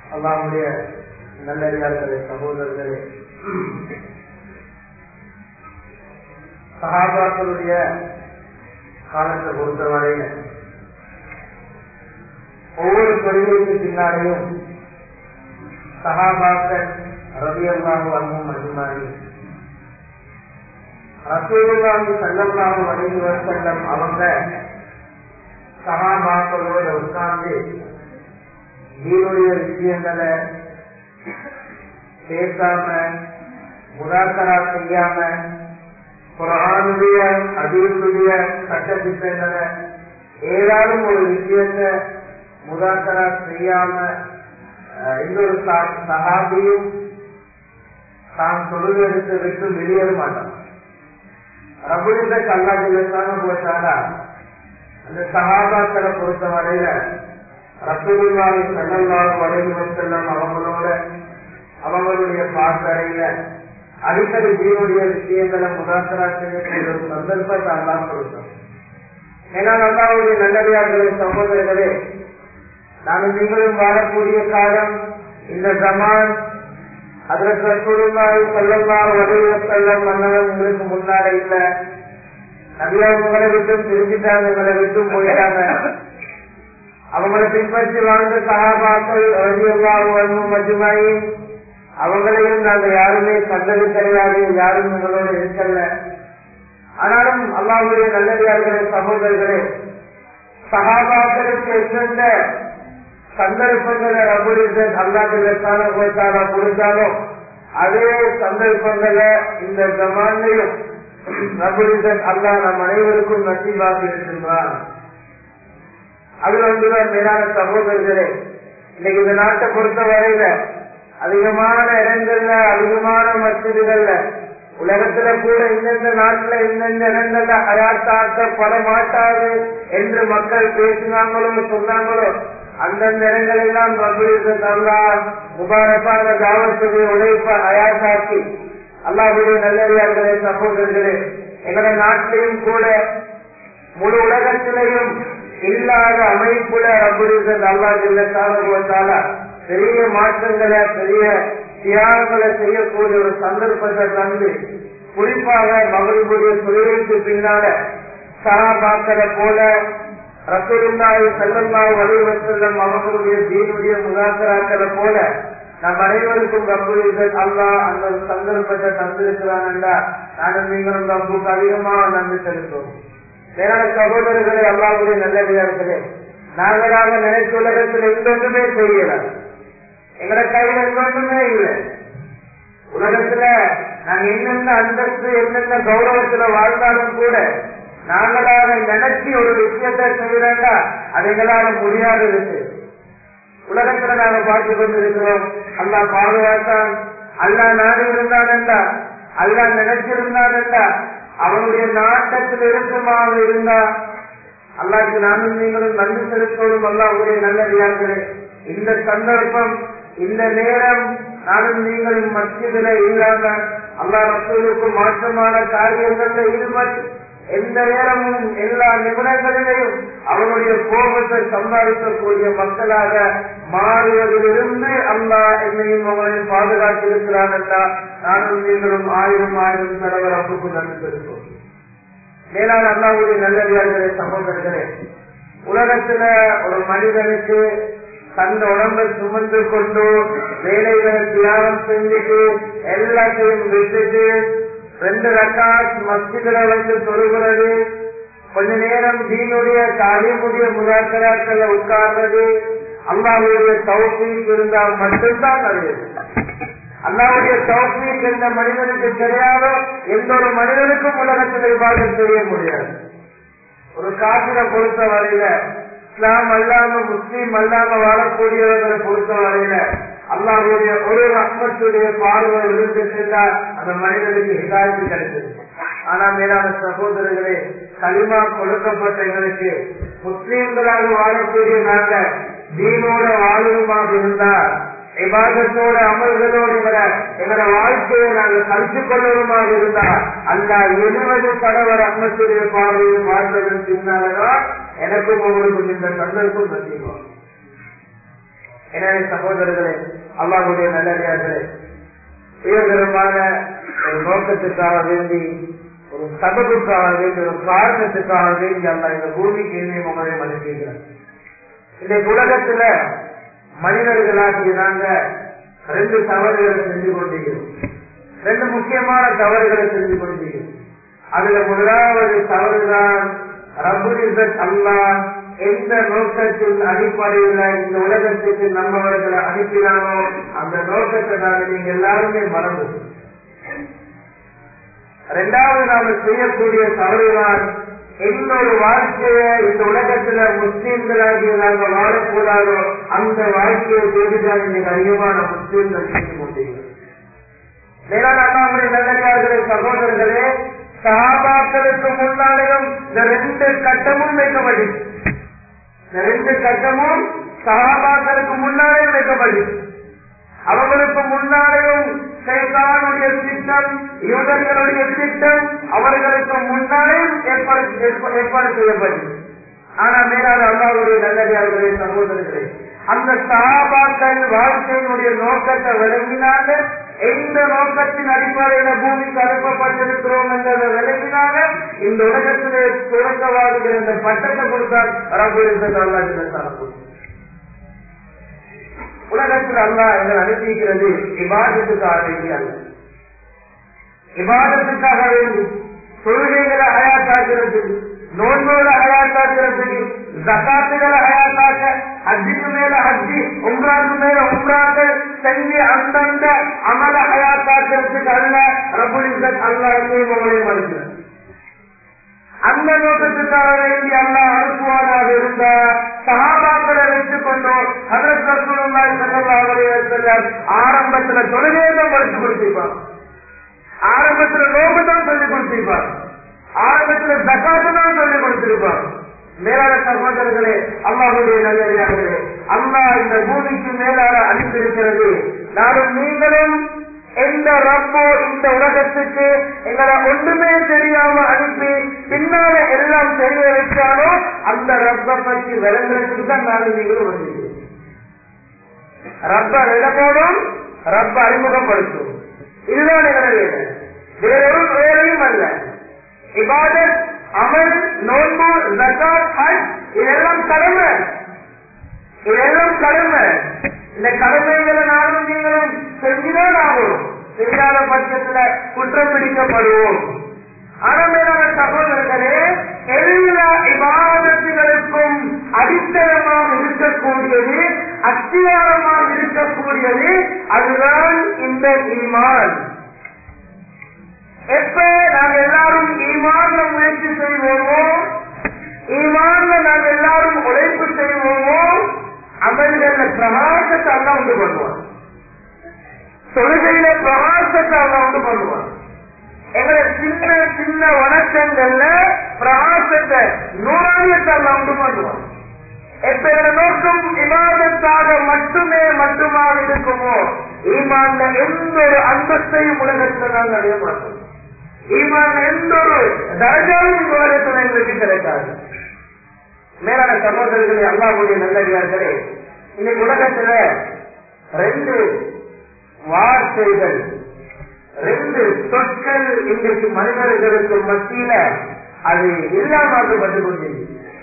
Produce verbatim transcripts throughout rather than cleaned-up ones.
அல்லாஹ்வுடைய நல்லடியார்களே, சகோதரர்களே, சஹாபாக்களுடைய காலத்தை பொறுத்தவரையில ஒவ்வொரு தொழிலுக்கு பின்னாலேயும் சஹாபாக்கள் ரலியல்லாஹு அன்ஹும் அஜ்மஈன் ரசூலுல்லாஹி ஸல்லல்லாஹு அலைஹி வஸல்லம் அவங்க சஹாபாக்களோட உட்கார்ந்து தீனுடைய விஷயங்களை பேசாம முதாக்கரா செய்யாம குர்ஆனுடைய ஹதீஸுடைய சட்ட திட்டங்களை ஏதாவது ஒரு விஷயத்தை முதாக்கரா செய்யாம எந்த ஒரு சஹாபியும் தான் தொழுகைக்கு விட்டு வெளியேற மாட்டான். ரப்புல் இஸ்ஸத் அல்லாஹ் ஜல்லல்லாஹு தஆலா அந்த சஹாபாக்களை பொறுத்தவரையில ரசூலுல்லாஹி ஸல்லல்லாஹு அலைஹி வஸல்லம் அவங்களோட அவங்களுடைய பாசறையில அடிக்கடி தீனுடைய விஷயங்களை முதாக்கரா செய்யக்கூடிய ஒரு சந்தர்ப்பத்தை அல்லாஹ் கொடுத்தோம். ஏன்னா அல்லாஹ்வுடைய நல்லடியார்களே, சகோதரர்களே, நானும் நீங்களும் வாழக்கூடிய காலம் இந்த ஜமான் ஹஜ்ரத் ரசூலுல்லாஹி ஸல்லல்லாஹு அலைஹி வஸல்லம் மன்னவன் உங்களுக்கு முன்னால இல்ல. நபியா உங்களை விட்டும் பிரிஞ்சுட்டாங்க, உங்களை விட்டும் போயிட்டாங்க. அவங்களை பின்பற்றி வாழ்ந்த சஹாபாக்கள் ரலியல்லாஹு அன்ஹும் அஜ்மஈன் அவங்களையும் நாங்க யாருமே கண்டது கிடையாது, யாரும் உங்களோட இருக்கல. ஆனாலும் அல்லாஹ்வுடைய நல்லடியார்களே, சகோதரர்களே, சஹாபாக்களுக்கு எந்தெந்த சந்தர்ப்பங்களை ரப்புல் இஸ்ஸத் அல்லாஹ் ஜல்லல்லாஹு தஆலா கொடுத்தாலும் அதே சந்தர்ப்பங்களை இந்த ஜமான்லையும் ரப்புல் இஸ்ஸத் அல்லாஹ் நம் அனைவருக்கும் நசீபாக இருக்கின்றான். அதுல ஒன்றுதான் மேலான சகோதரர்களே, இன்னைக்கு இந்த நாட்டை பொறுத்த வரையில அதிகமான இடங்கள்ல அதிகமான மஸ்ஜிதுகள்ல உலகத்துல கூட இந்தந்த நாட்டுல இந்தந்த இடங்கள்ல ஹயாத்தாக்கப்பட மாட்டாது என்று மக்கள் பேசினாங்களோ சொன்னாங்களோ அந்தந்த இடங்கள் எல்லாம் ரப்புல் இஸ்ஸத் அல்லாஹ் முபாரக்கான தாவத்துடைய உழைப்ப ஹயாத்தாக்கி அல்லாஹ்வுடைய நல்லடியார்களே, சகோதரர்களே, எங்களோட நாட்டிலையும் கூட முழு உலகத்திலையும் இல்லாத அமைப்புல ரப்புல் இஸ்ஸத் அல்லாஹ் ஜல்லல்லாஹு தஆலா பெரிய மாற்றங்களை பெரிய தியாகங்களை செய்யக்கூடிய ஒரு சந்தர்ப்பத்தை தந்து குறிப்பாக மகரிபுடைய தொழுகைக்கு பின்னால சஹாபாக்களை போல ரசூலுல்லாஹி ஸல்லல்லாஹு அலைஹி வஸல்லம் அவர்களுடைய தீனுடைய முதாக்கராக்களை போல நம் அனைவருக்கும் ரப்புல் இஸ்ஸத் அல்லாஹ் அந்த சந்தர்ப்பத்தை தந்திருக்கிறான் என்றால் நானும் நீங்களும் ரப்புக்கு அதிகமாக நன்றி செலுத்துவோம். வேறான சகோதரர்களே, அல்லாஹ்வுடைய நல்லடியார்களே, நாங்களாக நினைச்ச உலகத்தில் எந்த ஒன்றுமே செய்யல. எங்கட கையில எந்த ஒன்றுமே இல்லை. உலகத்துல நாங்க என்னென்ன அந்தஸ்து என்னென்ன கௌரவத்துல வாழ்ந்தாலும் கூட நாங்களாக நினைச்சி ஒரு விஷயத்தை செய்யறா அது எங்களால முடியாத விஷயம். உலகத்துல நாங்க பார்த்து கொண்டிருக்கிறோம். அல்லாஹ் பாதுகாத்தான், அல்லாஹ் நாடு இருந்தான் என்றா, அல்லாஹ் நினைச்சிருந்தான் என்றா, அவனுடைய நாட்டத்தில் இருக்குமாக இருந்தா அல்லாஹ்க்கு நானும் நீங்களும் நன்றி செலுத்தோடும். அல்லாஹ்வுடைய நல்லடியார்களே, இந்த சந்தர்ப்பம் இந்த நேரம் நானும் நீங்களும் மஸ்ஜிதில இல்லாம அல்லாஹ் ரசூலுக்கு மாற்றமான காரியங்கள்ல ஈடுபட்டு எந்த நேரமும் எல்லா நிமிடங்களிலையும் அவனுடைய கோபத்தை சம்பாதிக்கக்கூடிய மக்களாக மாறுவதிலிருந்து அல்லாஹ் என்னையும் அவனையும் பாதுகாத்திருக்கிறான் என்றால் நானும் நீங்களும் ஆயிரம் ஆயிரம் தடவை ரப்புக்கு நன்றி செலுத்தோம். மேலான அல்லாஹ்வுடைய நல்லடியார்களே, சகோதரர்களே, உலகத்துல ஒரு மனிதனுக்கு தந்த உடம்பை சுமந்து கொண்டு வேலைகளை தியாகம் செஞ்சுட்டு எல்லாத்தையும் விட்டுட்டு ரெண்டு ரக்காத் மஸ்ஜிதுல வந்து தொழுகிறது, கொஞ்ச நேரம் தீனுடைய தாலீமுடைய முதாக்கராக்கள் உட்கார்றது அல்லாஹ்வுடைய தௌஃபீக் இருந்தால் மட்டும்தான் நடக்குது. அல்லாஹ்வுடைய தௌஃபீக் எந்த மனிதனுக்கு கிடையாதோ எந்த ஒரு மனிதனுக்கும் உலகத்தில் இபாதத் செய்ய முடியாது. ஒரு காபிரை பொறுத்த வரையில, இஸ்லாம் அல்லாம முஸ்லீம் அல்லாம வாழக்கூடியவர்களை பொறுத்த வரையில அல்லாஹ்வுடைய ஒரு ரஹ்மத்துடைய பார்வை விழுந்துட்டா அந்த மனிதனுக்கு ஹிதாயத்து கிடைச்சது. ஆனா மேலான சகோதரர்களே, கலிமா கொடுக்கப்பட்ட எங்களுக்கு முஸ்லீம்களாக வாழக்கூடிய நாங்க தீனோட வாழணுமாக இருந்தால் இபாதத்தோட அமல்களோடு எங்களோட வாழ்க்கையை நாங்கள் கழித்துக் கொள்ளணுமாக இருந்தால் அல்லாஹ் எழுபது தடவை ரஹ்மத்துடைய பார்வையை பார்த்ததன் பின்னால்தான் எனக்கும் உங்களுக்கும் இந்த சந்தர்ப்பம் நசிவாகும். எனவே சகோதரர்களே, அல்லாஹ்வுடைய நல்லடியார்களே, உயர்தரமான ஒரு நோக்கத்துக்காக வேண்டி, ஒரு சபபுக்காக வேண்டி, ஒரு காரணத்துக்காக வேண்டி அல்லாஹ் இந்த பூமிக்கு என்னையும் உங்களையும் அனுப்பியிருக்கிறார். இந்த உலகத்துல மனிதர்களாகிய நாங்க ரெண்டு தவறுகளை செஞ்சு கொண்டிருக்கிறோம். ரெண்டு முக்கியமான தவறுகளை செஞ்சு கொண்டிருக்கிறோம். அதுல முதலாவது தவறுதான், ரப்புல் இஸ்ஸத் அல்லாஹ் எந்த நோக்கத்தின் அடிப்படையில இந்த உலகத்துக்கு நம்மவர்களை அனுப்பினானோ அந்த நோக்கத்தை நாங்க நீங்க எல்லாருமே மறந்து. இரண்டாவது நாம செய்யக்கூடிய தவறுதான், எந்த ஒரு வாழ்க்கையை இந்த உலகத்துல முஸ்லீம்களாகிய நாங்கள் வாழக்கூடாதோ அந்த வாழ்க்கையை செய்துதான் இன்னைக்கு அதிகமான முஸ்லீம்கள் செய்து கொண்டீர்கள். மேலான அண்ணாமலை நல்லடியார்களே, சகோதரர்களே, சஹாபாக்களுக்கு முன்னாலேயும் இந்த ரெண்டு கட்டமும் வைக்கப்பட்டு இந்த ரெண்டு கட்டமும் சஹாபாக்களுக்கு முன்னாலேயும் வைக்கப்பட்டு அவர்களுக்கு முன்னாலேயும் சைத்தானுடைய திட்டம், யூதர்களுடைய திட்டம் அவர்களுக்கு முன்னாலேயும் ஏற்பாடு ஏற்பாடு செய்யப்பட்டது. ஆனா மேலான அல்லாஹ்வுடைய நல்லடியார்களே, சகோதரர்களே, அந்த சஹாபாக்கள் வாழ்க்கையினுடைய நோக்கத்தை விளங்கினாங்க. எந்த நோக்கத்தின் அடிப்படையில பூமிக்கு அனுப்பப்பட்டிருக்கிறோம் என்றதை விளங்கினாங்க. இந்த உலகத்திலே சுரங்கவாதிகள் என்ற பட்டத்தை கொடுத்தால் ரப்புல் இஸ்ஸத் அல்லாஹ் ஜல்லல்லாஹு. உலகத்தில் அல்லாஹ் எங்களை அனுப்பிக்கிறது இபாதத்துக்காக வேண்டி அல்ல. இபாதத்துக்காக வேண்டி தொழுகைகளை ஹயாத்தாக்குறதுக்கு, நோன்புகளை ஹயாத்தாக்குறதுக்கு, ஜகாத்துகளை ஹயாத்தாக்க, ஹஜ்ஜுக்கு மேல ஹஜ்ஜி, உம்ராக்கு மேல உம்ராக்கள் செஞ்சு அந்தந்த அமல ஹயாத்தாக்குறதுக்கு அல்ல ரப்புல் இஸ்ஸத் அல்லாஹ் எங்கேயும் உங்களையும் அனுப்புகிறார். அந்த நோக்கத்துக்காக வேண்டி அல்லாஹ் அனுப்புவானாக இருந்தா சஹாபாக்களை வைத்துக் கொண்டோ ஹஜ்ரத் ரசூலுல்லாஹி ஸல்லல்லாஹு அலைஹி வஸல்லம் ஆரம்பத்துல தொழுகையை தான் படித்து கொடுத்திருப்பார், ஆரம்பத்துல நோன்பு தான் சொல்லிக் கொடுத்திருப்பார், ஆரம்பத்துல ஜகாத்து தான் சொல்லிக் கொடுத்திருப்பார். மேலான சகோதரர்களே, அல்லாஹ்வுடைய நல்லடியார்களே, அல்லாஹ் இந்த பூமிக்கு மேலான அனுப்பியிருக்கிறது. நானும் நீங்களும் எந்த ரப்போ இந்த உலகத்துக்கு எங்களை ஒன்றுமே தெரியாம அனுப்பி பின்னால எல்லாம் தெரிய வச்சாலோ அந்த ரப்ப பற்றி விளங்குறதுக்கு தான் நானும் நீங்களும் வந்திருக்கிறோம். ரப்ப விளக்கணும், ரப்ப அறிமுகப்படுத்தும், இதுதான் எங்களை வேலை, வேறொரு வேலையும் அல்ல. இபாதத், அமல், நோன்பு, ஜகாத், ஹஜ் இதெல்லாம் கடமை, இதெல்லாம் கடமை. இந்த கடமைகளை நானும் நீங்களும் செஞ்சுதான் ஆகும். செய்யாத பட்சத்துல குற்றம் பிடிக்கப்படுவோம். ஆரம்பமான சகோதரர்களே, எல்லா இபாதத்துகளுக்கும் அடித்தளமாக இருக்கக்கூடியது, அத்தியாரமாக இருக்கக்கூடியது அதுதான் இந்த ஈமான். எப்ப நாங்கள் எல்லாரும் ஈமான்ல முயற்சி செய்வோமோ, ஈமான்ல நாங்கள் எல்லாரும் உழைப்பு செய்வோமோ, அமல்கள பிரகாசத்தை எல்லாம் உண்டு பண்ணுவான், தொழுகையில பிரகாசத்தை எல்லாம் உண்டு பண்ணுவான். எங்களை சின்ன சின்ன வணக்கங்கள்ல பிரகாசத்தை நூறாயிரத்தை எல்லாம் உண்டு பண்ணுவான். எப்ப எங்களை நோக்கம் இபாதத்தாக மட்டுமே மட்டுமாக இருக்குமோ, ஈமான்ல எந்த ஒரு அந்தஸ்தையும் உலகத்துல நாங்கள் அடைய மாட்டோம். ஈமான்ல எந்த ஒரு தரஜாவும் உலகத்துல எங்களுக்கு கிடைக்காது. மேலான சகோதரர்களே, அல்லாஹ்வுடைய நல்லடியார்களே, இன்னைக்கு உலகத்துல ரெண்டு வார்த்தைகள், ரெண்டு சொற்கள் இன்றைக்கு மனிதர்களுக்கு மத்தியில அது இல்லாமக்கப்பட்டுக் கொண்டிருக்கு.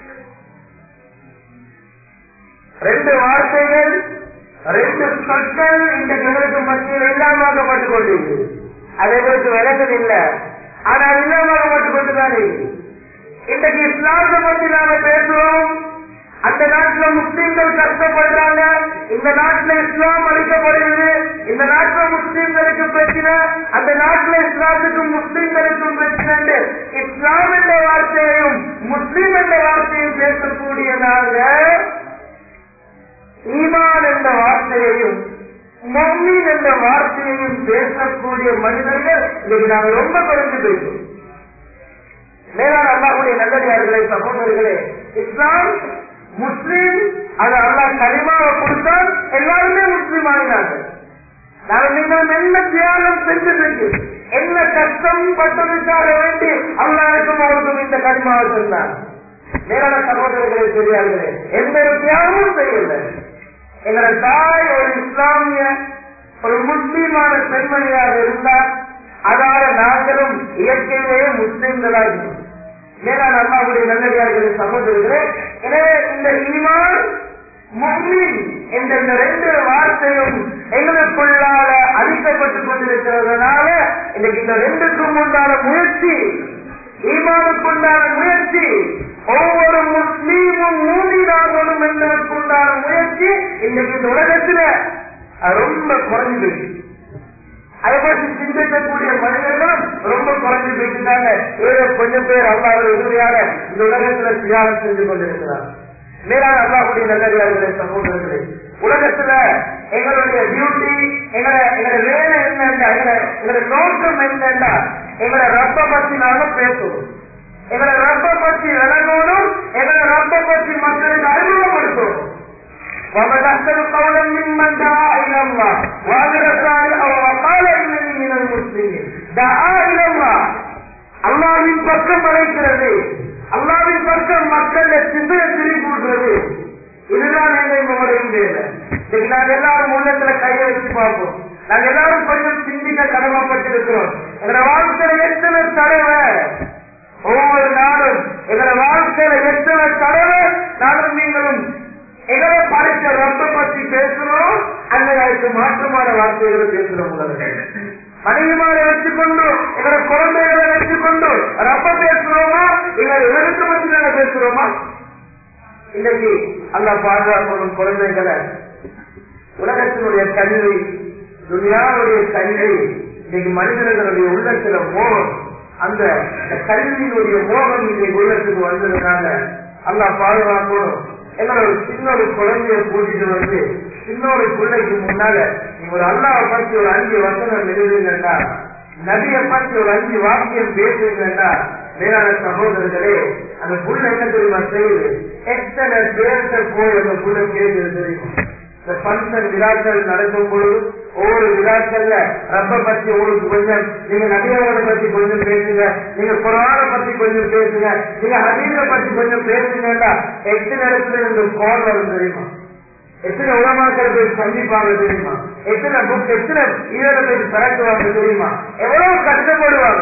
ரெண்டு வார்த்தைகள், ரெண்டு சொற்கள் இன்றைக்கு எங்களுக்கு மத்தியில் இல்லாமக்கப்பட்டுக் கொண்டிருக்கு. அது எங்களுக்கு விளக்கவில்லை, ஆனா அது இல்லாமக்கப்பட்டுக் கொண்டுதான் இருக்கு. இன்றைக்கு இஸ்லாத்தை பற்றி நாம பேசுறோம். அந்த நாட்டுல முஸ்லீம்கள் கஷ்டப்படுறாங்க, இந்த நாட்டுல இஸ்லாம் அளிக்கப்படுகிறது, இந்த நாட்டுல முஸ்லீம்களுக்கு பிரச்சனை, அந்த நாட்டுல இஸ்லாத்துக்கும் முஸ்லீம்களுக்கும் பிரச்சனை. இஸ்லாம் என்ற வார்த்தையையும் முஸ்லீம் என்ற வார்த்தையும் பேசக்கூடிய நாங்க ஈமான் என்ற வார்த்தையையும் முஃமின் என்ற வார்த்தையையும் பேசக்கூடிய மனிதர்கள் இன்னைக்கு நாங்கள் ரொம்ப குறைந்து பேசுவோம். மேலான அல்லாஹ்வுடைய நல்லடியார்களே, சகோதரர்களே, இஸ்லாம் முஸ்லீம் அது அல்லாஹ் கலிமாவை கொடுத்தால் எல்லாருமே முஸ்லீம் ஆகினார்கள். நாங்கள் நீங்கள் என்ன தியாகம் செஞ்சதுக்கு, என்ன கஷ்டம் பட்டதுக்காக வேண்டி அல்லாஹ்வுக்கும் அவருக்கும் இந்த கலிமாவை சொன்னார். மேலான சகோதரர்களே, பெரியார்களே, எந்த ஒரு தியாகமும் செய்யல, எங்களோட தாய் ஒரு இஸ்லாமிய ஒரு முஸ்லீமான பெண்மணியாக இருந்தால் அதால நாங்களும் இயற்கையிலேயே முஸ்லீம்களாக மேலான அல்லாஹ்வுடைய நல்லடியார்களே சகோதரர்களே. எனவே இந்த ஈமான் முஃமின் என்ற இந்த ரெண்டு வார்த்தையும் எங்களுக்குள்ளால அளிக்கப்பட்டுக் கொண்டிருக்கிறதுனால இன்னைக்கு இந்த ரெண்டுக்கும் உண்டான முயற்சி, ஈமானுக்குண்டான முயற்சி, ஒவ்வொரு முஸ்லீமும் மூமினாகணும் என்பதற்குண்டான முயற்சி இன்னைக்கு இந்த உலகத்துல ரொம்ப குறைஞ்சு போயிடுச்சு. அதை பற்றி சிந்திக்கக்கூடிய மனிதர்களும் ரொம்ப குறைஞ்சு போயிட்டாங்க. ஏதோ கொஞ்சம் பேர் அல்லாஹ்வுடைய உதவியால இந்த உலகத்துல தியாகம் செஞ்சு கொண்டிருக்கிறார். மேலான அல்லாஹ்வுடைய நல்லடியார்களே சகோதரர்களே, உலகத்துல எங்களுடைய டியூட்டி, எங்களை எங்களோட வேலை என்னண்டா, எங்களோட நோக்கம் என்னண்டா, எங்களோட ரப்ப பத்தி நாங்க பேசணும், எங்களோட ரப்ப பத்தி விளங்கணும், எங்களோட ரப்ப பத்தி மக்களுக்கு அறிமுகப்படுத்தணும். ومن أحسن قولا ممن دعا إلى الله وعمل صالحا وقال إنني من المسلمين. دعا إلى الله, அல்லாஹ்வின் பக்கம் அழைக்கிறது, அல்லாஹ்வின் பக்கம் மக்கள் திசையை திருப்பிவிடுறது. இதுதான் எங்களுடைய வேலை. நாங்க எல்லாரும் உள்ளத்துல கையை வச்சு பார்ப்போம். நாங்க எல்லாரும் கொஞ்சம் சிந்திக்க கடமைப்பட்டிருக்கிறோம். எங்களோட வாழ்க்கையில எத்தனை தடவை, ஒவ்வொரு நாளும் எங்களோட வாழ்க்கையில எத்தனை தடவை நானும் நீங்களும் எங்களை படைத்த ரப்ப பத்தி பேசுறோம், அல்லது அதுக்கு மாற்றமான வார்த்தைகளை பேசுறோம். மனைவிமாரை வச்சுக்கொண்டு எங்களோட குழந்தைகளை வச்சுக்கொண்டு ரப்ப பேசுறோமா, எங்களை எழுத்து பத்தி நாங்க பேசுறோமா? இன்னைக்கு அல்லாஹ் பாதுகாக்கணும் குழந்தைகளை. உலகத்தினுடைய கல்வி, துனியாவுடைய கல்வி, இன்னைக்கு மனிதர்களுடைய உள்ளத்துல மோகம், அந்த கல்வியினுடைய மோகம் இன்னைக்கு உள்ளத்துக்கு வந்ததுனால அல்லாஹ் பாதுகாக்கணும். எங்களோட ஒரு சின்ன ஒரு குழந்தைய கூட்டிட்டு வந்து சின்னொரு பிள்ளைக்கு முன்னால நீங்க ஒரு அல்லாஹ்வை பத்தி ஒரு அஞ்சு வசனம் எழுதுங்கண்டா, நபியை பத்தி ஒரு அஞ்சு வாக்கியம் பேசுங்கண்டா, மேலான சகோதரர்களே அந்த புள்ள என்ன தெரியுமா செய்யுது? எத்தனை பேர்த்த போய் அந்த புள்ள கேட்குது தெரியுமா? இந்த பங்கன் விழாக்கள் நடக்கும் பொழுது ஒவ்வொரு விழாக்கள்ல ரப்ப பத்தி உங்களுக்கு கொஞ்சம், நீங்க நபியவர்களை பத்தி கொஞ்சம் பேசுங்க, நீங்க குர்ஆனை பத்தி கொஞ்சம் பேசுங்க, நீங்க ஹதீஸை பத்தி கொஞ்சம் பேசுங்கடா, எத்தனை இடத்துல இருந்து கால் வரும் தெரியுமா? எத்தனை உலமாக்கள் போய் சந்திப்பாங்க தெரியுமா? எத்தனை புக், எத்தனை இதர போய் திறக்குவாங்க தெரியுமா? எவ்வளவு கஷ்டப்படுவாங்க.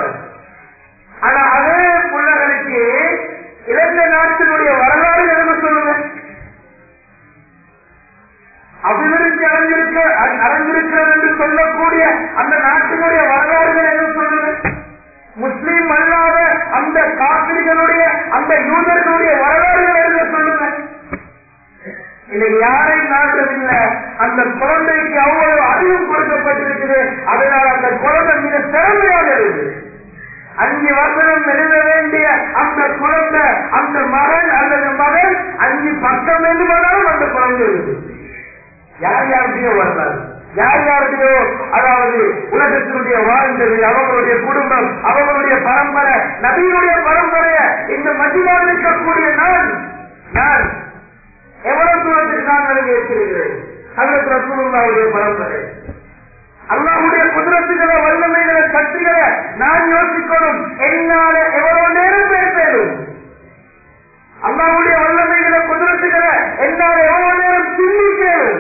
ஆனா அதே பிள்ளைகளுக்கு இலங்கை நாட்டினுடைய வரலாறு எதுன்னு சொல்லுங்க. அபிவிருத்தி அடைஞ்சிருக்க அடைஞ்சிருக்கிறது என்று சொல்லக்கூடிய அந்த நாட்டினுடைய வரலாறுகள் எது சொல்லுங்க. முஸ்லீம் அல்லாத அந்த காபிர்களுடைய அந்த யூதர்களுடைய வரலாறுகள் எது சொல்லுங்க. இன்னைக்கு யாரையும் நாட்டதில்லை. அந்த குழந்தைக்கு அவ்வளவு அறிவும் கொடுக்கப்பட்டிருக்குது. அதனால் அந்த குழந்தை மிக திறமையாக இருக்குது. அஞ்சு வசனம் எழுத வேண்டிய அந்த குழந்தை, அந்த மகன் அல்லது மகன் அஞ்சு பக்கம் எழுதுவதாலும் அந்த குழந்தை இருக்குது. யார் யாருடையோ வரலாறு, யார் யாருடையோ, அதாவது உலகத்தினுடைய வாழ்ந்தது, அவங்களுடைய குடும்பம், அவங்களுடைய பரம்பரை, நபியினுடைய பரம்பரைய இந்த மதிவாக இருக்கக்கூடிய நான் நான் எவ்வளவு தூரத்துக்கு நான் விலகி வச்சிருக்கிறேன். ஹஜ்ரத் ரசூலுல்லாஹ்வுடைய பரம்பரை, அல்லாஹ்வுடைய குதிரத்துகளை, வல்லமைகளை, சக்திகளை நான் யோசிக்கணும். என்னால எவ்வளவு நேரம் பேசணும்? அல்லாஹ்வுடைய வல்லமைகளை, குதிரத்துகளை என்னால எவ்வளவு நேரம் சிந்திக்கணும்?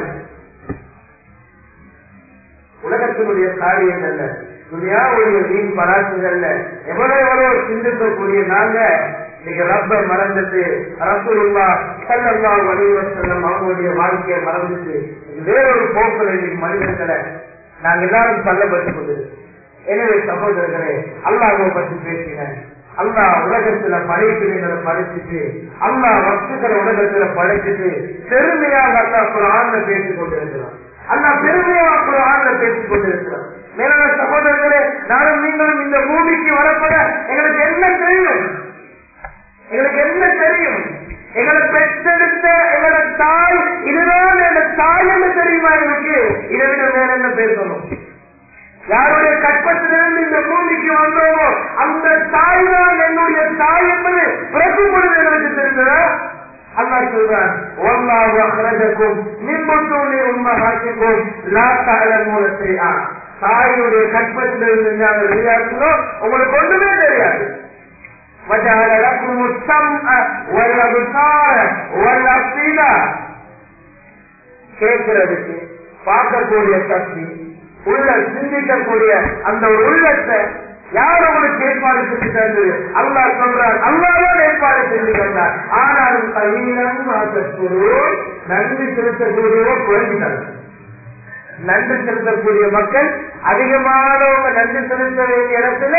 உலகத்தினுடைய காரியங்கள்ல, துனியாவுடைய வீண் பராசுகள்ல எவ்வளவு எவ்வளவு சிந்திக்கக்கூடிய நாங்க இன்னைக்கு ரப்ப மறந்துட்டு, ரசூலுல்லாஹ் ஸல்லல்லாஹு அலைஹி வஸல்லம் அவங்களுடைய வாழ்க்கையை மறந்துட்டு வேறொரு போக்கில் இன்னைக்கு மனிதர்களை நாங்க எல்லாரும் தள்ளப்பட்டுக் கொண்டிருக்கோம். எனவே சகோதரர்களே, அல்லாஹ்வை பற்றி பேசினேன். அல்லாஹ் உலகத்துல படைப்பினங்களை படைச்சிட்டு, அல்லாஹ் வஸ்துக்களை உலகத்துல படைச்சிட்டு பெருமையாக அல்லாஹ் குர்ஆன்ல பேசிக் கொண்டிருக்கிறான். அல்லாஹ் பெருமையாக குர்ஆன்ல பேசிக் கொண்டிருக்கிறான். மேலான சகோதரர்களே, நானும் நீங்களும் இந்த பூமிக்கு வரப்பட எங்களுக்கு என்ன தெரியும்? எங்களுக்கு என்ன தெரியும்? எங்களை பெற்றெடுத்த எங்களோட தாய் இதுதான் எங்க தாய் என்று தெரியுமா? எங்களுக்கு இதை விட வேற என்ன பேசணும்? யாருடைய கற்பத்திலிருந்து இந்த பூமிக்கு வந்தோமோ அந்த தாய் தான் என்னுடைய தாய் என்பது பிறக்கும் பொழுது எங்களுக்கு தெரிந்ததா? அல்லாஹ் சொல்றான், வல்லாஹு அக்ரஜக்கும் மின் புத்தூனி உம்மஹாத்திக்கும் லா தஅலமூன ஷைஆ. தாயுடைய கற்பத்திலிருந்து நாங்கள் வெளியாக்குறோம், உங்களுக்கு ஒன்றுமே தெரியாது. وجعل لكم السمع والابصار والافئده. கேட்கறதுக்கு பார்க்கக்கூடிய சக்தி, உள்ள சிந்திக்கக்கூடிய அந்த ஒரு உள்ளத்தை யார் உங்களுக்கு ஏற்பாடு செஞ்சு தந்தது? அல்லாஹ் சொல்றார், அல்லாஹ்தான் ஏற்பாடு செஞ்சு தந்தார். ஆனாலும் கலீலம் மாற்றக்கூறுவோர் நன்றி செலுத்தக்கூடியவர் குறைஞ்சிட்டாங்க. நன்றி செலுத்தக்கூடிய மக்கள் அதிகமானவங்க நன்றி செலுத்த வேண்டிய இடத்துல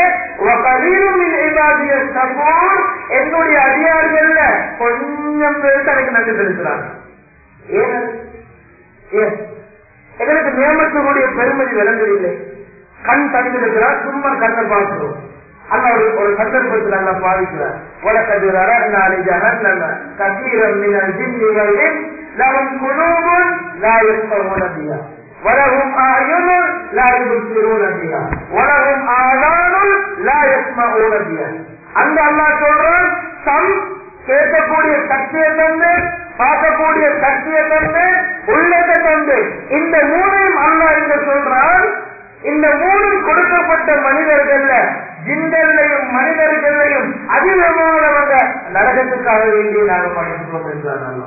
என்னுடைய அதிகாரிகள்ல கொஞ்சம் பேருக்கு எனக்கு நன்றி செலுத்துறாங்க. ஏன் எங்களுக்கு நியமத்தினுடைய பெருமதி விளங்குதில்லை. கண் தந்திருக்கிறார், சும்மா கண்ணை பார்க்கிறோம். அல்ல ஒரு ஒரு சந்தர்ப்பத்தில் நல்லா பாதிக்கிறார். உலகத்தின் கசீரம் லஹும் குலூபுன் லா யஃகஹூன பிஹா வலஹும் அஅயுனுன் லா யுப்சிரூன பிஹா வலஹும் ஆதானுன் லா யஸ்மஊன பிஹா. அந்த அல்லாஹ் சொல்றான், சம் கேட்கக்கூடிய சக்தியை தந்து, பார்க்கக்கூடிய சக்தியை தந்து, உள்ளத்தை தந்து, இந்த மூணையும் அல்லாஹ் என்று சொல்றான். இந்த மூணும் கொடுக்கப்பட்ட மனிதர்கள்ல ஜின்களையும் மனிதர்களையும் அதிகமானவங்க நரகத்துக்காக வேண்டி நாங்கள் படைக்கிறோம் என்றார்.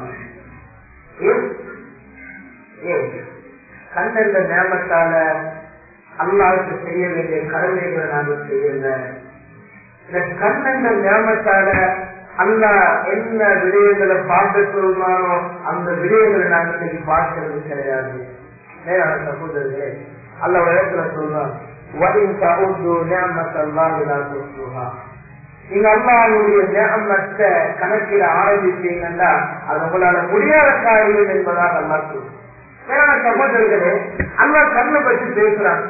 கண்ணென்ற நேமத்தால அல்லாஹ்வுக்கு செய்ய வேண்டிய கடமைகளை நாங்கள் செய்யல. இந்த கண்ணென்ற நேமத்தால அல்லாஹ் என்ன விடயங்களை பார்க்க சொல்றானோ அந்த விடயங்களை நாங்கள் இன்னைக்கு பார்க்கிறது கிடையாது. மேலான சகோதரர்களே, அல்லாஹ் ஒரு இடத்துல சொல்றான், நீங்க அல்லாஹ்வுடைய நிஅமத்தை கணக்கிட ஆரம்பிச்சீங்கன்னா அது உங்களால முடியாத காரியம் என்பதாக அல்லாஹ் சொல்றான். மேலான சகோதரர்களே, அல்லாஹ் கண்ணை பற்றி பேசுறான்.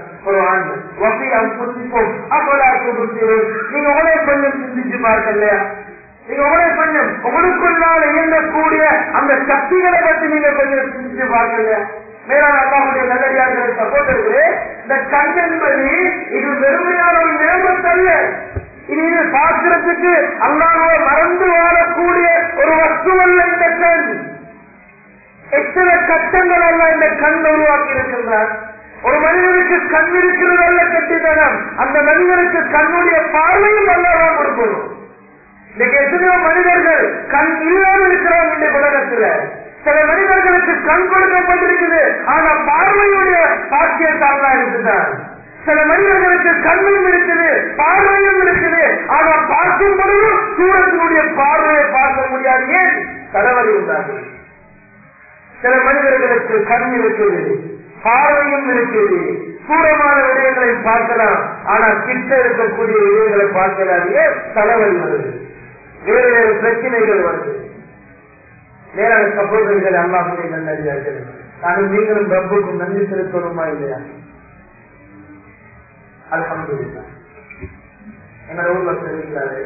நீங்க உங்களே கொஞ்சம் சிந்திச்சு பார்க்கலையா? நீங்க உங்களே கொஞ்சம் உங்களுக்குள்ளால் இயங்கக்கூடிய அந்த சக்திகளை பற்றி நீங்க கொஞ்சம் சிந்திச்சு பார்க்கலையா? மேலான அல்லாஹ்வுடைய நல்லடியார்களே, சகோதரர்களே, இந்த கண் என்பது இது வெறுமையான ஒரு நேமத்தல்ல. இது இது பார்க்கிறதுக்கு அல்லாஹ்வை மறந்து வாழக்கூடிய ஒரு வஸ்துவல்ல. இந்த கண் எத்தனை கட்டங்கள் அல்ல இந்த கண் உருவாக்கி இருக்கின்றார். ஒரு மனிதனுக்கு கண் இருக்கிறது அல்ல கட்டித்தனம், அந்த மனிதனுக்கு கண்ணுடைய பார்வையும் அல்லாஹ் கொடுக்கணும். இன்னைக்கு எத்தனையோ மனிதர்கள் கண் இல்லாமல் இருக்கிறாங்க. இந்த உலகத்துல சில மனிதர்களுக்கு கண் கொடுக்கப்பட்டிருக்குது, ஆனா பார்வையுடைய பாக்கியத்தாங்களா இருக்குதான். சில மனிதர்களுக்கு கண்ணும் இருக்குது, பார்வையும் இருக்குது, ஆனா பார்க்கும் பொழுது சூரத்தினுடைய பார்வையை பார்க்க முடியாது. ஏன்? தலைவலி உண்டாகுது. சில மனிதர்களுக்கு கண் இருக்குது, பார்வையும் இருக்குது, சூரமான விடயங்களை பார்க்கலாம், ஆனா கிட்ட இருக்கக்கூடிய விடயங்களை பார்க்கலாதே தலைவலி வருது, வேறு வேறு பிரச்சனைகள் வருது. மேலான சகோதரர்கள், அல்லாஹ்வுடைய நல்லடியார்களே, நானும் நீங்களும் ரப்புக்கும் நன்றி செலுத்தணுமா இல்லையா? அல்ஹம்துலில்லாஹ். எங்களோட ஊர்ல தெரிவிக்கிறாரு,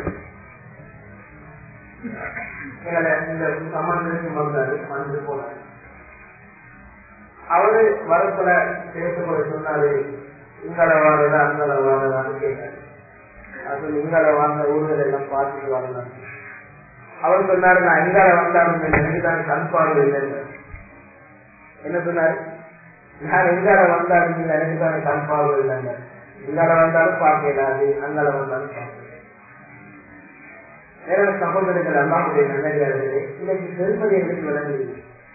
எங்களை இந்த சம்பந்தத்துக்கு வந்தாரு, வந்து போனாரு. அவரு வரத்துல பேசக்கூட சொன்னாரு, இங்களை வாங்கதா அங்களை வாங்கதான்னு கேட்டாரு. அது இங்களை வாங்க ஊர்களை எல்லாம் பார்த்துட்டு வரலாம். அவர் சொன்னாரு, நான் எங்கால வந்தாலும் எனக்குதான் கண் பார்வை இல்லைன்னு. என்ன சொன்னாரு? நான் எங்கால வந்தாலும் நீங்க எனக்குதான் கண் பார்வை இல்லைங்க. இங்கால வந்தாலும் பார்க்கலாது, அங்கால வந்தாலும் பார்க்க. வேற சகோதரர்கள் அல்லாஹ்வுடைய நல்லடியார்களே, இன்னைக்கு பெருமதி எங்களுக்கு விளங்குது.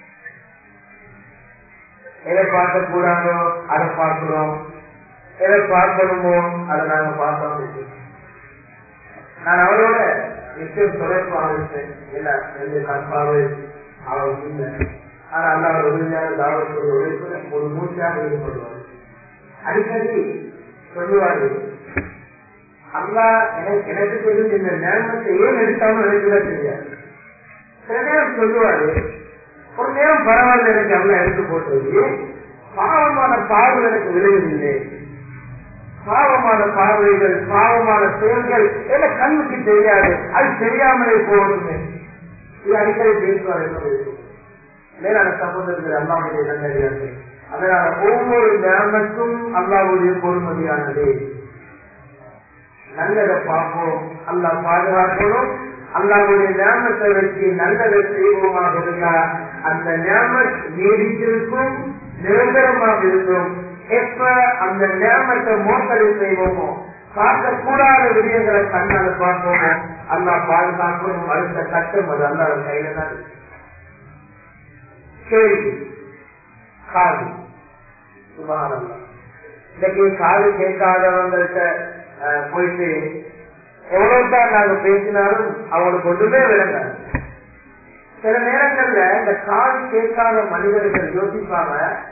எதை பார்க்க கூடாதோ அதை பார்க்கிறோம், எதை பார்க்கணுமோ அதை நாங்க பார்த்தோம். நான் அவரோட நிச்சயம் தொடர்பாக இருப்பேன். இல்ல ரெண்டு கற்பாவே அவர் இல்லை, ஆனா அந்த அவர் உறுதியாக தாவத்தோடு உழைப்பு ஒரு மூச்சாக ஈடுபடுவார். அடிக்கடி சொல்லுவாரு, அல்லா எனக்கு எனக்கு தெரிஞ்ச இந்த நேரத்தை ஏன் எடுத்தாலும் எனக்குதான் தெரியாது. சில நேரம் சொல்லுவாரு, ஒரு நேரம் பரவாயில்ல, எனக்கு அல்லா எடுத்து போட்டது, பாவமான பார்வை எனக்கு விளைவதில்லை. பாவமான பார்வைகள், பாவமான செயல்கள் என கண்ணுக்கு தெரியாது, அது தெரியாமலே போகணுமே. இது அடிக்கடி பேசுவார். என்ன மேலான சகோதரர்கள், அல்லாஹ்வுடைய நல்லடியார்கள், அதனால ஒவ்வொரு நேரத்தும் அல்லாஹ்வுடைய பொறுமதியானது. நல்லதை பார்ப்போம், அல்லாஹ் பாதுகாக்கணும். அல்லாஹ்வுடைய நியமத்தை வச்சு நல்லதை செய்வோமாக இருந்தால் அந்த நியமத் நீடித்திருக்கும், நிரந்தரமாக இருக்கும். எப்ப அந்த நியமத்தை மோசடி செய்வோமோ, பார்க்கக்கூடாத விடயங்களை கண்ணால பார்ப்போமோ, அல்லாஹ் பாதுகாக்கணும். அடுத்த கட்டம் அது அல்லாஹ் கையில தான். கேள்வி, காது. சுபஹானல்லாஹ். இன்னைக்கு காது கேட்காதவங்கள்ட்ட போயிட்டு எவ்வளவுதான் நாங்க பேசினாலும் அவங்களுக்கு ஒன்றுமே விளங்காது. சில நேரங்கள்ல இந்த காது கேட்காத மனிதர்கள் யோசிப்பாங்க,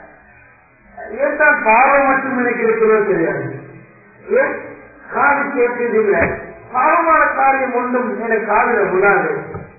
ஏன் தான் பாவம் மட்டும் எனக்கு இருக்கிறதோ தெரியாது, ஏன் காது கேட்கிறது இல்லை, பாவமான காரியம் ஒன்றும் எனக்கு காதுல விடாது,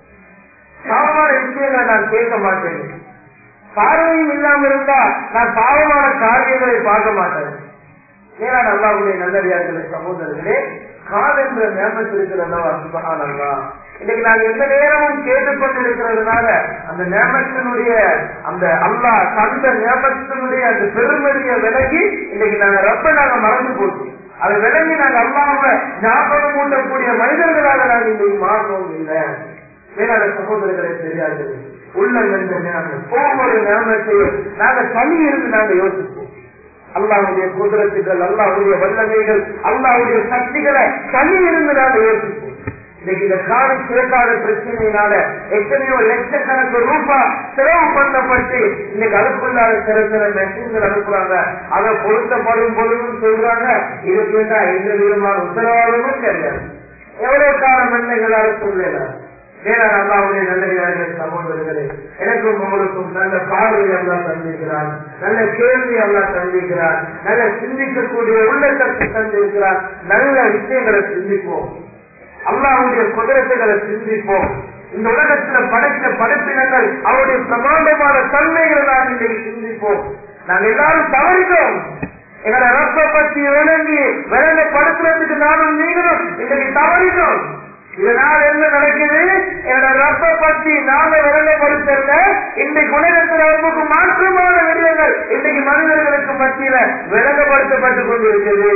பாவமான விஷயங்களை நான் கேட்க மாட்டேன், பார்வையும் இல்லாம இருந்தா நான் பாவமான காரியங்களை பார்க்க மாட்டேன். ஏன்னா அல்லாஹ்வுடைய நல்லடியார்களே சகோதரர்களே, காது என்ற நியமத்து இருக்கிறதா சுபஹானல்லாஹ். இன்னைக்கு நாங்க எந்த நேரமும் கேட்டுக்கொண்டு இருக்கிறதுனால அந்த நியமத்தினுடைய அந்த அல்லாஹ் தந்த நியமத்தினுடைய அந்த பெருமதியை விலகி இன்னைக்கு நாங்க ரப்ப நாங்க மறந்து போட்டோம். அதை விலகி நாங்க அல்லாஹ்வை ஞாபகம் ஊட்டக்கூடிய மனிதர்களாக நாங்க இன்னைக்கு மாறணும் இல்லை. மேலான சகோதரர்களே தெரியாது, உள்ளம் என்ற நியமம் ஒவ்வொரு நியமத்தையும் நாங்க தனி இருந்து நாங்க யோசிப்போம். அல்லாஹ்வுடைய குதிரத்துகள், அல்லாஹ்வுடைய வல்லமைகள், அல்லாஹ்வுடைய சக்திகளை தனி இருந்து நாங்க யோசிப்போம். இன்னைக்கு இந்த காது கேட்காத பிரச்சனையினால எத்தனையோ லட்சக்கணக்கு ரூபாய் செலவு பண்ணப்பட்டு இன்னைக்கு அதுக்குள்ளாத சில சில மெஷின்கள் அனுப்புறாங்க. அதை பொருத்தப்படும் பொழுதும் சொல்றாங்க, இது கேட்டா எந்த விதமான உத்தரவாதமும் கிடையாது. எவ்வளவு காலம் எண்ணங்களால சொல்லலாம். வேளாண் அல்லாஹ்வுடைய நல்லடியார்களே சகோதரர்களே, எனக்கும் உங்களுக்கும் நல்ல பார்வை அல்லாஹ் தந்திருக்கிறான், நல்ல கேள்வி அல்லாஹ் தந்திருக்கிறான், நல்ல சிந்திக்கக்கூடிய உள்ளத்தை தந்திருக்கிறான். நல்ல விஷயங்களை சிந்திப்போம், அல்லாஹ்வுடைய குதிரத்துகளை சிந்திப்போம். இந்த உலகத்துல படைத்த படைப்பினங்கள் அவருடைய பிரமாண்டமான தன்மைகளை நாம் இன்றைக்கு சிந்திப்போம். நாங்கள் எல்லாரும் தவறினோம். எங்களை ரப்ப பத்தி விளங்கி விளங்கப்படுத்துறதுக்கு நானும் நீங்களும் இன்றைக்கு தவறினோம். இதனால் என்ன நடக்குது? என்னோட ரப்ப பத்தி நாம விளங்கப்படுத்தல, இன்றைக்கு உலகத்திற்கு மாற்றமான விடயங்கள் இன்றைக்கு மனிதர்களுக்கு மத்தியில விளங்கப்படுத்தப்பட்டுக் கொண்டிருக்கிறது.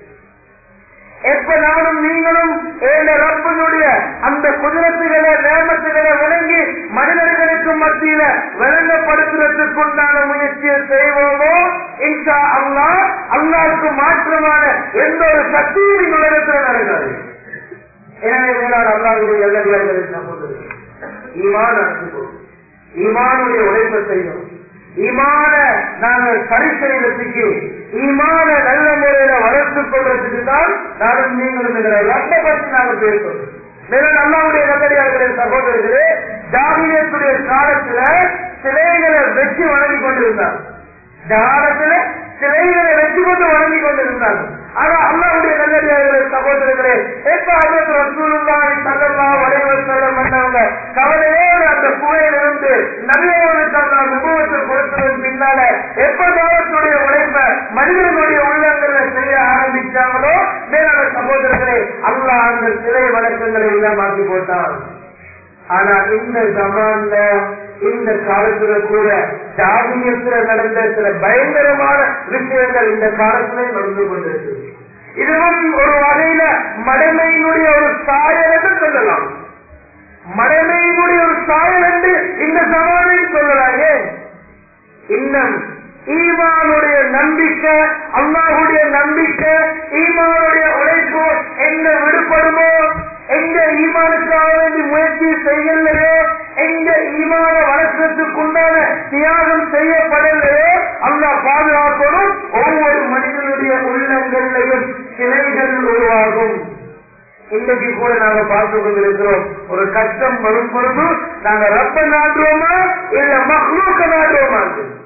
எப்ப நானும் நீங்களும் ஏழு ரப்பனுடைய அந்த குதிரத்துகளை நேமத்துகளை விளங்கி மனிதர்களுக்கு மத்தியில விளங்கப்படுத்துறதுக்கு உண்டான முயற்சியை செய்வோமோ, இன்ஷா அல்லாஹ் அல்லாஹ்வுக்கு மாற்றமான எந்த ஒரு சக்தியும் இந்த உலகத்தில் நடக்காது. எனவே மேலான அல்லாஹ்வுடைய நல்லடியார்களே சகோதரர்களே, ஈமான் அனுப்புவோம், ஈமானுடைய உழைப்பை செய்யும், ஈமான நாங்கள் சரி செய்வதற்கு, ஈமான நல்ல முறையில வளர்த்துக் கொள்றதுக்கு தான் நானும் நீங்களும் என்ற ரப்ப பற்றி நாங்கள் பேசுவோம். மேலும் அல்லாஹ்வுடைய நல்லடியார்களே சகோதரர்களே, ஜாஹிலியத்துடைய காலத்துல சிலைகளை வெற்றி வணங்கி கொண்டிருந்தார். காலத்துல சிலைகளை வெற்றி கொண்டு வணங்கி கொண்டிருந்தார். ஆனா அல்லாஹ்வுடைய நல்லடியார்களே சகோதரர்களே, எப்ப ஹஜ்ரத் ரசூலுல்லாஹி ஸல்லல்லாஹு அலைஹி வஸல்லம் வந்தவங்க கவலையோடு அந்த குகையிலிருந்து நபியோருக்கு அல்லாஹ் நுபுவத்தை கொடுத்ததன் பின்னால எப்ப தாவத்துடைய உழைப்ப மனிதர்களுடைய உள்ளங்கள்ல செய்ய ஆரம்பிச்சாங்களோ, மேலான சகோதரர்களே, அல்லாஹ் அந்த சிலை வழக்கங்களை எல்லாம் மாற்றி போட்டான். ஆனா இந்த ஜமான்ல இந்த காலத்துல கூட ஜாதியத்துல நடந்த சில பயங்கரமான விஷயங்கள் இந்த காலத்திலே நடந்து கொண்டிருக்கு. இதுவும் ஒரு வகையில மடமையினுடைய ஒரு சாயல் என்று சொல்லலாம். மடமையினுடைய ஒரு சாயல் என்று இந்த ஜமானை சொல்லலாம். ஏன் இன்னும் ஈமானுடைய நம்பிக்கை, அல்லாஹ்வுடைய நம்பிக்கை, ஈமானுடைய உழைப்பு எங்க விடுபடுமோ, எங்க ஈமானுக்காக வேண்டி முயற்சி செய்யலையோ, எங்க ஈமான வளர்க்கறதுக்குண்டான தியாகம் செய்யப்படலையோ அல்லாஹ் பாதுகாக்கணும். ஒவ்வொரு மனிதனுடைய உள்ளங்களையும் சிலைகள் உருவாகும். இன்னைக்கு கூட நாங்க பார்த்து கொண்டிருக்கிறோம், ஒரு கஷ்டம் வரும் பொழுது நாங்க ரப்ப நாடுவோமா இல்ல மஹ்லூக்க நாடுவோமா?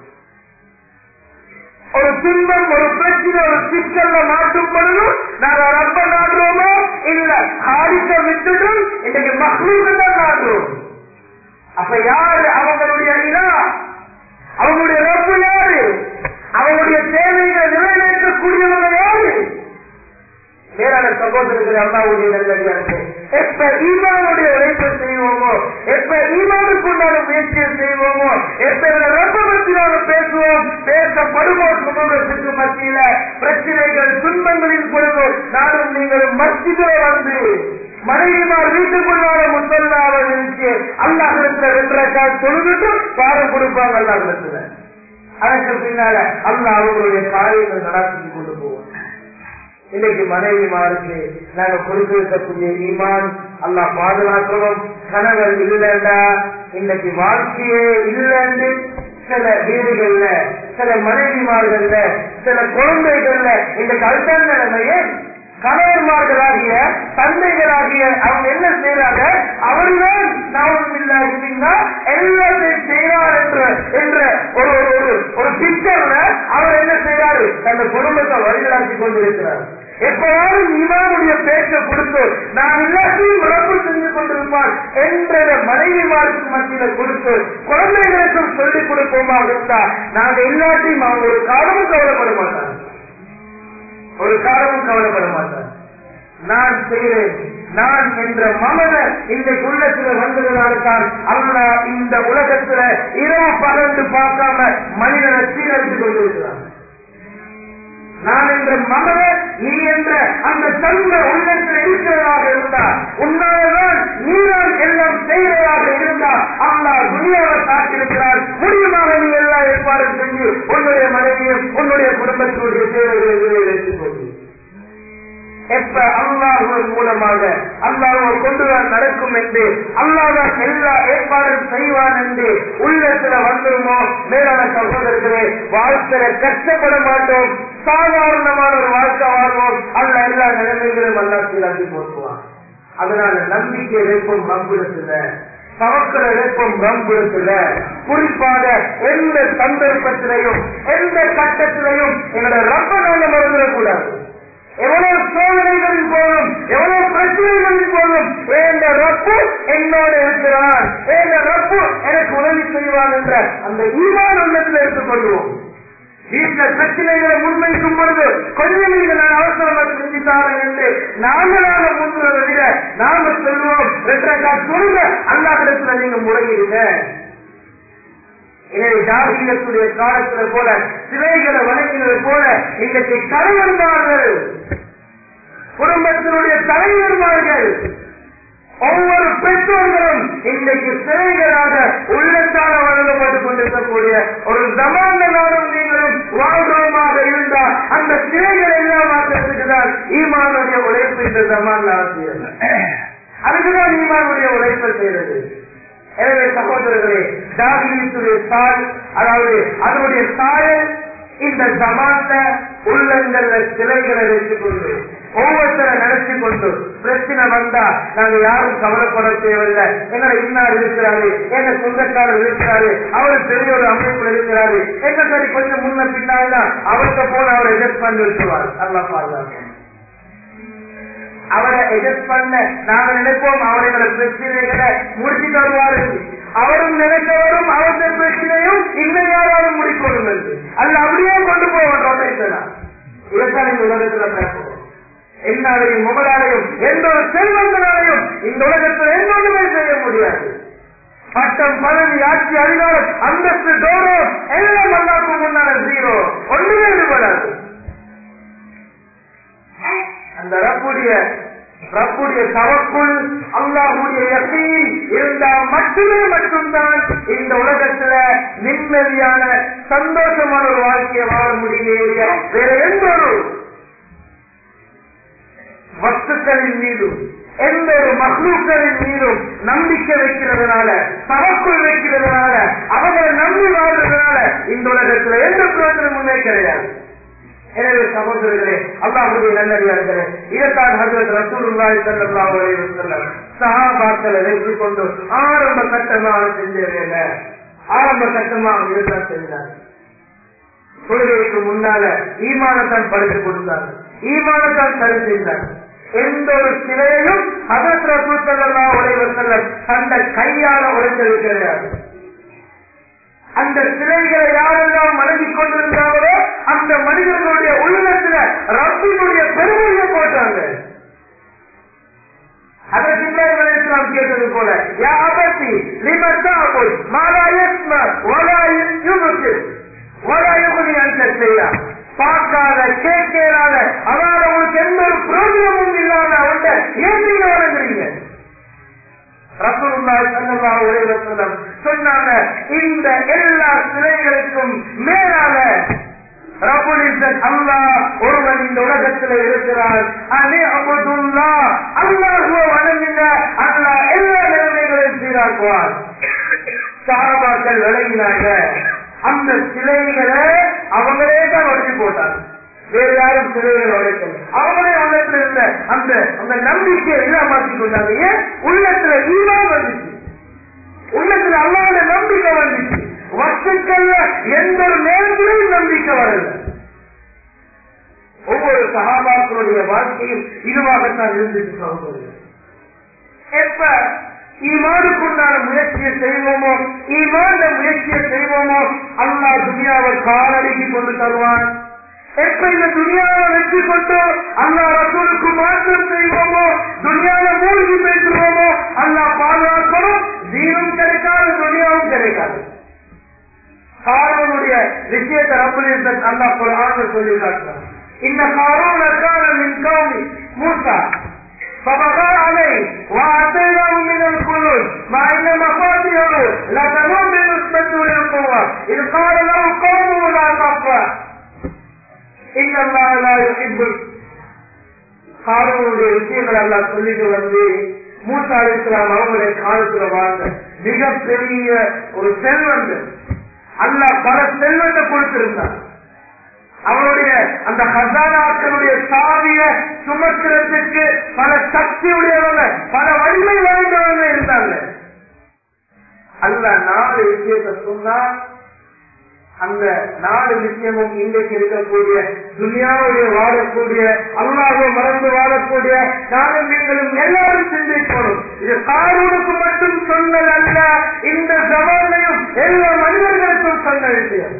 ஒரு துன்பம், ஒரு பிரச்சனை, ஒரு சிக்கல்ல மாட்டும் பொழுது நாங்க ரப்ப நாடுவோமா இல்ல ஹாரிக்க விட்டுட்டு இன்னைக்கு மஹ்லூக்க தான் நாடுவோம். அப்ப யாரு அவங்களுடைய இலா, அவங்களுடைய ரப்பு யாரு, அவங்களுடைய தேவைகளை நிறைவேற்றக்கூடியவங்க யாரு? மேலான சகோதரர்கள், அல்லாஹ்வுடைய நல்லடியார்களே, எப்ப ஈமானுடைய உழைப்பை செய்வோமோ, எப்ப ஈமானுக்கு உண்டான முயற்சியை செய்வோமோ, எப்ப ரப்ப பற்றி நாங்கள் பேசுவோம், பேசப்படுமோ, சமூகத்துக்கு மத்தியில பிரச்சனைகள் துன்பங்களின் பொழுது நானும் நீங்களும் மஸ்ஜிதிலே வந்து மனைவிமார் வீட்டுக்குள்ளார முசல்லாவை நிறுத்தி அல்லாஹ்விடத்துல ரெண்டு ரக்காத் தொழுதுட்டு பாடம் கொடுப்பாங்க. அல்லாஹ்விடத்துல அதற்கு பின்னால அல்லாஹ் அவர்களுடைய காரியங்கள் நடாத்தி கொண்டு போவோம். இன்னைக்கு மனைவிமாருக்கு நாங்க கொடுத்திருக்கக்கூடிய ஈமான் அல்லாஹ் பாதுகாக்கணும். கணவர் இல்லைண்டா இன்னைக்கு வாழ்க்கையே இல்லைன்னு சில வீடுகள்ல சில மனைவிமார்கள்ல சில குழந்தைகள்ல இந்த கல்தான் நிலைமையே கணவன்மார்களாகிய தந்தைகளாகிய அவங்க என்ன செய்யறாங்க, அவர்தான் நாவும் இல்லா எல்லாத்தையும் செய்யறார் என்ற என்ற ஒரு ஒரு ஒரு பிக்சர்ல அவர் என்ன செய்யறாரு, தந்த குடும்பத்தை வழிநடத்தி கொண்டிருக்கிறார். எப்போதும் இமாமுடைய பேச்சை கொடுத்து நான் எல்லாத்தையும் உறப்பு செஞ்சு கொண்டிருப்பான் என்ற மனைவிமாருக்கு மத்தியில கொடுத்து குழந்தைகளுக்கும் சொல்லிக் கொடுப்போமா இருந்தா நாங்க எல்லாத்தையும் அவங்க ஒரு காலமும் கவலைப்பட மாட்டாங்க, ஒரு காலமும் கவலைப்பட மாட்டார். நான் செய்கிறேன் நான் என்ற மமத இன்றைக்கு உள்ளத்துல வந்ததுனால்தான் அல்லாஹ் இந்த உலகத்துல இரவு பகந்து பார்க்காம மனிதனை சீரழித்துக் கொண்டிருக்கிறார். நான் என்ற மமத நீ என்ற அந்த தன்மை உள்ளத்தில் இருக்கிறதாக இருந்தா உன்னால்தான் நீதான் எல்லாம் செய்வதாக இருந்தா அல்லாஹ் துனியாவை காட்டிருக்கிறார். முடியுமாக நீ எல்லா ஏற்பாடும் செஞ்சு உன்னுடைய மனைவியும் உன்னுடைய குடும்பத்தினுடைய தேவைகளை நிறைவேற்றிக் கொண்டு எப்ப அல்லாஹ்வின் மூலமாக அல்லாஹ்வை கொண்டுதான் நடக்கும் என்று அல்லாஹ்தான் எல்லா ஏற்பாடும் செய்வான் என்று உள்ளத்துல வந்துருமோ மேலான சகோதரர்களே, வாழ்க்கையில கஷ்டப்பட மாட்டோம், சாதாரணமான ஒரு வாழ்க்கை வாழ்வோம். அல்ல எல்லா நிலைமைகளும் அல்லா சீராக்கி போட்டுவான். அதனால நம்பிக்கை வைப்போம் ரப்பிடத்துல, தவக்கல வைப்போம் ரப்பிடத்துல. குறிப்பாக எந்த சந்தர்ப்பத்திலையும் எந்த கட்டத்திலையும் எங்களுடைய ரப்ப நாங்க மறந்துடக்கூடாது. எவ்வளவு சோதனைகளின் போதும் எவ்வளவு பிரச்சனைகளின் போதும் எந்த ரப்பு என்னோட இருக்கிறான், எந்த ரப்பு எனக்கு உதவி செய்வான் என்ற அந்த ஈமான் உள்ளத்தில் எடுத்துக் கொள்வோம். வீட்டுல பிரச்சனைகளை முன்வைக்கும் பொழுது கொஞ்சம் நீங்க நான் அவசரமா செஞ்சுட்டாரு என்று நாங்களாக முன்வதை விட நாம சொல்லுவோம் ரெண்டரைக்கா சொல்லுங்க அல்லாஹ்விடத்துல நீங்க முறையிடுங்க. எனவே ஜாகிலியத்துடைய காலத்துல போல சிலைகளை வணங்கினது போல இன்றைக்கு தலைவர்மார்கள், குடும்பத்தினுடைய தலைவர்மார்கள், ஒவ்வொரு பெற்றோர்களும் இன்றைக்கு சிலைகளாக உள்ளத்தால வழங்கப்பட்டுக் கொண்டிருக்கக்கூடிய ஒரு சமான நாடும் நீங்களும் வாழ்றோமாக இருந்தால் அந்த சிலைகள் எல்லாம் மாற்றத்துக்குதான் ஈமானுடைய உழைப்பு இந்த சமான அவசியம். அதுக்குதான் ஈமானுடைய உழைப்பை செய்யறது. எனவே சகோதரர்களே, ஜாகிலியத்துடைய சால் அதாவது அதனுடைய சாயல் இந்த ஜமான்ல உள்ளங்கள்ல சிலைகளை வைத்துக் கொண்டு ஒவ்வொருத்தரை நினைச்சு கொண்டு பிரச்சனை வந்தா நாங்க யாரும் கவலைப்பட தேவையில்லை. எங்களை இன்னார் இருக்கிறாரு, எங்க சொந்தக்காரர் இருக்கிறாரு, அவரு பெரிய ஒரு அமைப்புல இருக்கிறாரு, எங்க சரி கொஞ்சம் முன்ன பின்னால்தான் அவர்கிட்ட போன அவரை எஜஸ்ட் பண்ணி வச்சுருவார். நல்லா பாதுகாப்பு அவரை எஜஸ்ட் பண்ண நாங்க நினைப்போம் அவர் எங்களை பிரச்சனைகளை முடிச்சு தருவாரு. அவரும் நினைச்சவரும் அவருடைய பிரச்சனையும் இன்னும் யாராலும் முடிக்கணும் என்று அல்ல அப்படியே கொண்டு போவோம். ரொட்டேஷனா இதைத்தான் இந்த உலகத்துல பேசுவோம். என்னாலையும் முகலாலையும் எந்த ஒரு செல்வங்களாலையும் இந்த உலகத்தில் எந்த ஒன்றுமே செய்ய முடியாது. பட்டம் பதவி ஆட்சி அதிகாரம் அந்தஸ்து கௌரவம் எல்லாம் அல்லாஹ்வுக்கு முன்னால ஜீரோ, ஒன்றுமே ஈடுபடாது. அந்த ரப்புடைய ரப்புடைய தவக்குள் அல்லாஹ்வுடைய யகீன் இருந்தால் மட்டுமே மட்டும்தான் இந்த உலகத்துல நிம்மதியான சந்தோஷமான ஒரு வாழ்க்கையை வாழ முடியலையே. வேற எந்த ஒரு வஸ்துக்களின் மீதும் எந்த ஒரு மஹ்லூக்களின் மீதும் நம்பிக்கை வைக்கிறதுனால தவக்குள் வைக்கிறதுனால அவங்களை நம்பி வாழ்றதுனால இந்த உலகத்துல எந்த பிரயோஜனமுமே கிடையாது. எனவே சகோதரர்களே, அல்லாஹ்வுடைய நல்லடியார்களே, இதைத்தான் ஹஜ்ரத் ரசூலுல்லாஹி ஸல்லல்லாஹு அலைஹி வஸல்லம் சஹாபாக்களை வைத்துக் கொண்டு ஆரம்ப கட்டமாக செஞ்சவே ஆரம்ப கட்டமாக இதுதான் செஞ்சார். தொழுகைக்கு முன்னால ஈமானத்தான் படித்துக் கொடுத்தார், ஈமானத்தான் சரி செய்தார். எந்த ஒரு சிலையையும் ஹஜ்ரத் ரசூல் ஸல்லல்லாஹு அலைஹி வஸல்லம் தந்த கையால உடைத்தது கிடையாது. அந்த சிலைகளை யாரெல்லாம் வணங்கிக் கொண்டிருந்தாங்களோ அந்த மனிதர்களுடைய உள்ளத்துல ரப்பினுடைய பெருமையை போட்டாங்க. அதற்கு இப்ராஹிம் கேட்டது போல யா அபதி லிம தஅபுத் மா லா யஸ்மா வலா யுப்சிர் வலா யுக்னி அன்க ஷைஆ. பார்க்காத கேட்காத அதாவது உங்களுக்கு எந்த ஒரு பிரயோஜனமும் இல்லாத அவன்கிட்ட ஏன் நீங்க வணங்குறீங்க? ரசூலுல்லாஹி ஸல்லல்லாஹு அலைஹி வஸல்லம் சொன்னாங்க, இந்த எல்லா சிலைகளுக்கும் மேலான ரப்புல் இஸ்ஸத் அல்லாஹ் ஒருவன் இந்த உலகத்தில் இருக்கிறான். அனே அபுதுல்லாஹ், அல்லாஹ்வை வணங்குங்க, அல்லாஹ் எல்லா நிலைமைகளையும் சீராக்குவார். சஹாபாக்கள் விளங்கினாங்க. அந்த சிலைகளை அவங்களே தான் உடச்சி போட்டாங்க, வேறு யாரும் சிலைகளை உடைக்கல. அவங்களே உள்ளத்துல இருந்த அந்த அந்த நம்பிக்கையை இல்லாமத்தி கொண்டாங்க. ஏன்? உள்ளத்துல ஈமான் வந்துச்சு, உள்ளத்துல அல்லாஹ்வுடைய நம்பிக்கை வந்துச்சு. வஸ்துக்கள்ல எந்த ஒரு நேரத்திலும் நம்பிக்கை வரல. ஒவ்வொரு சஹாபாக்களுடைய வாழ்க்கையும் இதுவாகத்தான் இருந்துச்சு. சகோதரர்கள், எப்ப ஈமானுக்குண்டான முயற்சியை செய்வோமோ, ஈமான முயற்சியை செய்வோமோ, அல்லாஹ் துனியாவை காலடிக்கு கொண்டு தருவான். எப்ப இந்த துனியாவை வெற்றி கொண்டு அல்லாஹ் ரசூலுக்கு மாற்றம் செய்வோமோ, துனியாவை மூழ்கி பேசுவோமோ, அல்லாஹ் பாதுகாக்கணும். தீனும் கிடைக்காது, துனியாவும் கிடைக்காது. காரூனுடைய விஷயத்தை ரப்பல் இஸ்ஸத் அல்லாஹ் குர்ஆன்ல சொல்லி காட்டுறான். இன்ன காரூன கான மின் கௌமி மூஸா فبغى عليه وآتيناه من الكنوز مع أن مفاتيحه لتنوء بالعصبة أولي القوة إذ قال له قومه لا تفرح إن الله لا يحب. காரூனுடைய விஷயங்கள் அல்லாஹ் சொல்லிட்டு வந்து மூஸா அலைஹிஸ்ஸலாம் அவங்களுடைய காலத்துல வாழ்ந்த மிகப்பெரிய ஒரு செல்வந்தர். அல்லாஹ் பல செல்வத்தை கொடுத்திருந்தார். அவருடைய அந்த ஹஸானாக்களுடைய சாவிய சுமக்கிறதுக்கு பல சக்தி உடையவங்க, பல வலிமை வாய்ந்தவங்க இருந்தாங்க. அல்லாஹ் நாலு விஷயத்தை சொன்னா அந்த நாலு விஷயமும் இன்றைக்கு இருக்கக்கூடிய துனியாவுடைய வாழக்கூடிய அல்லாஹ்வை மறந்து வாழக்கூடிய நானும் நீங்களும் எல்லாரும் சிந்திக்கணும். இது காரூனுக்கு மட்டும் சொன்னதல்ல, இந்த ஜமானையும் எல்லா மனிதர்களுக்கும் சொன்ன விஷயம்.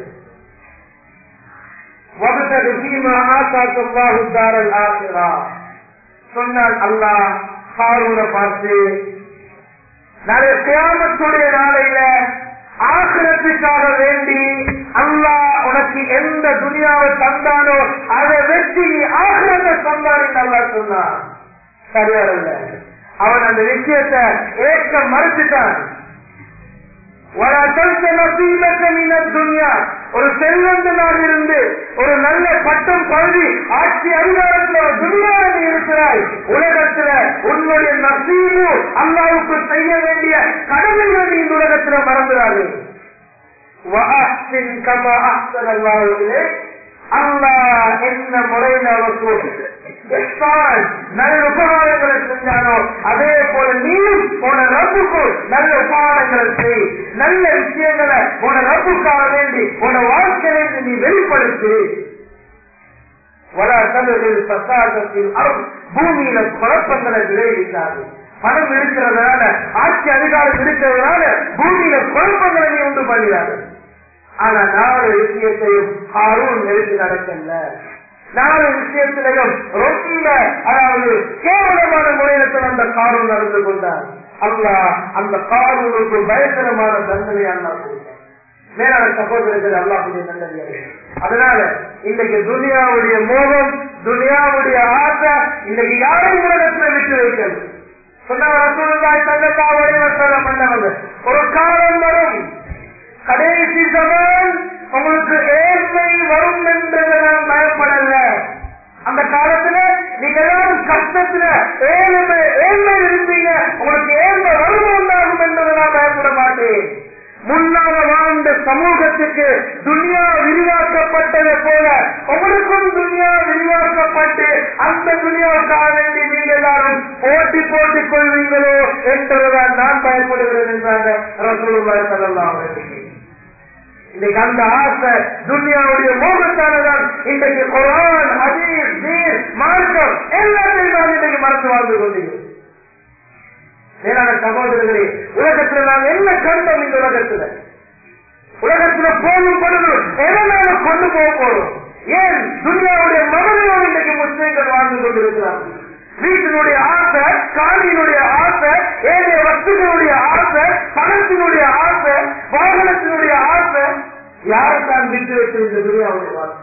சொன்னால் அல்லாஹ் காரூனை பார்த்து நாளைய கியாமத்துடைய நாளையில ஆখিরাத்துக்காக வேண்டி அல்லாஹ் உனக்கு எந்த துனியாவை தந்தானோ அதை வெற்றி ஆখিরাத்தை தந்தான் என்று அல்லாஹ் சொன்னான். சரியாரல்ல, அவன் அந்த விஷயத்தை ஏற்க மறுத்துட்டான். ஒரு செல்வந்தனாக இருந்து ஒரு நல்ல பட்டம் பகுதி ஆட்சி அதிகாரத்தில் துனியாவில் இருக்கிறாய். உலகத்துல உன்னுடைய நசீபு அல்லாஹ்வுக்கு செய்ய வேண்டிய கடமைகளை நீ இந்த உலகத்துல மறந்துடாது. அல்லாஹ் என்ன முறையில் அவருக்கு நல்ல உபகாரங்களை செஞ்சானோ அதே போல நீயும் போன ரப்புக்கு நல்ல உபகாரங்களை செய். நல்ல விஷயங்களை போன ரப்புக்காக வேண்டி போன வாழ்க்கையை நீ வெளிப்படுத்தி. பூமியில குழப்பங்களை விளைவிக்காது. பணம் இருக்கிறதுனால, ஆட்சி அதிகாரம் இருக்கிறதுனால பூமியில குழப்பங்களை நீ உண்டு பண்ணிடாது. ஆனா நாலு விஷயத்தையும் காரூன் நெருங்கி நடக்கல. நாலு விஷயத்திலையும் ரொம்ப அதாவது கேவலமான முறையில அந்த காரூன் நடந்து கொண்டார். அல்லாஹ் அந்த காரூனுக்கு பயங்கரமான தண்டனை அல்லாஹ் கொடுத்தார். மேலான சகோதரர்கள், அல்லாஹ்வுடைய நல்லடியார்களே, அதனால இன்னைக்கு துனியாவுடைய மோகம், துனியாவுடைய ஆசை இன்னைக்கு யாரும் உலகத்துல விட்டு வைக்கல. சொன்னாங்க ரசூலுல்லாஹி ஸல்லல்லாஹு அலைஹி வஸல்லம் பண்ணவங்க, ஒரு காலம் வரும், கடைசி ஜமான் உங்களுக்கு ஏழ்மை வரும் என்றதை நான் பயப்படல. அந்த காலத்துல நீங்க எல்லாரும் கஷ்டத்துல ஏழ்மை ஏழ்மை இருப்பீங்க, உங்களுக்கு ஏழ்மை வரும் உண்டாகும் என்றதை நான் பயப்பட மாட்டேன். முன்னால வாழ்ந்த சமூகத்துக்கு துனியா விரிவாக்கப்பட்டதை போல உங்களுக்கும் துனியா விரிவாக்கப்பட்டு அந்த துனியாவுக்காக வேண்டி நீங்க எல்லாரும் போட்டி போட்டுக் கொள்வீங்களோ என்றதுதான் நான் பயப்படுகிறேன் என்றாங்க ரசூலுல்லாஹி ஸல்லல்லாஹு அலைஹி வஸல்லம். இன்னைக்கு அந்த ஆசை துனியாவுடைய மோகத்தானதான் இன்றைக்கு குர்ஆன், ஹதீஸ், தீன், மார்க்கம் எல்லாத்தையும் நான் இன்றைக்கு மறந்து வாழ்ந்து கொண்டிருக்கிறோம். மேலான சகோதரர்களே, உலகத்துல நாம் என்ன கண்டோம்? இந்த உலகத்துல உலகத்துல போகும் பொழுது எதனால கொண்டு போக போறோம்? ஏன் துனியாவுடைய மனதிலும் இன்றைக்கு முஸ்லிம்கள் வாழ்ந்து கொண்டிருக்கிறார்கள். வீட்டினுடைய ஆசை, காணியினுடைய ஆசை, ஏழைய வஸ்துகளுடைய ஆசை, பணத்தினுடைய ஆசை, வாகனத்தினுடைய ஆசை, யாரைத்தான் விட்டு வைத்து இந்த துனியாவுடைய ஆசை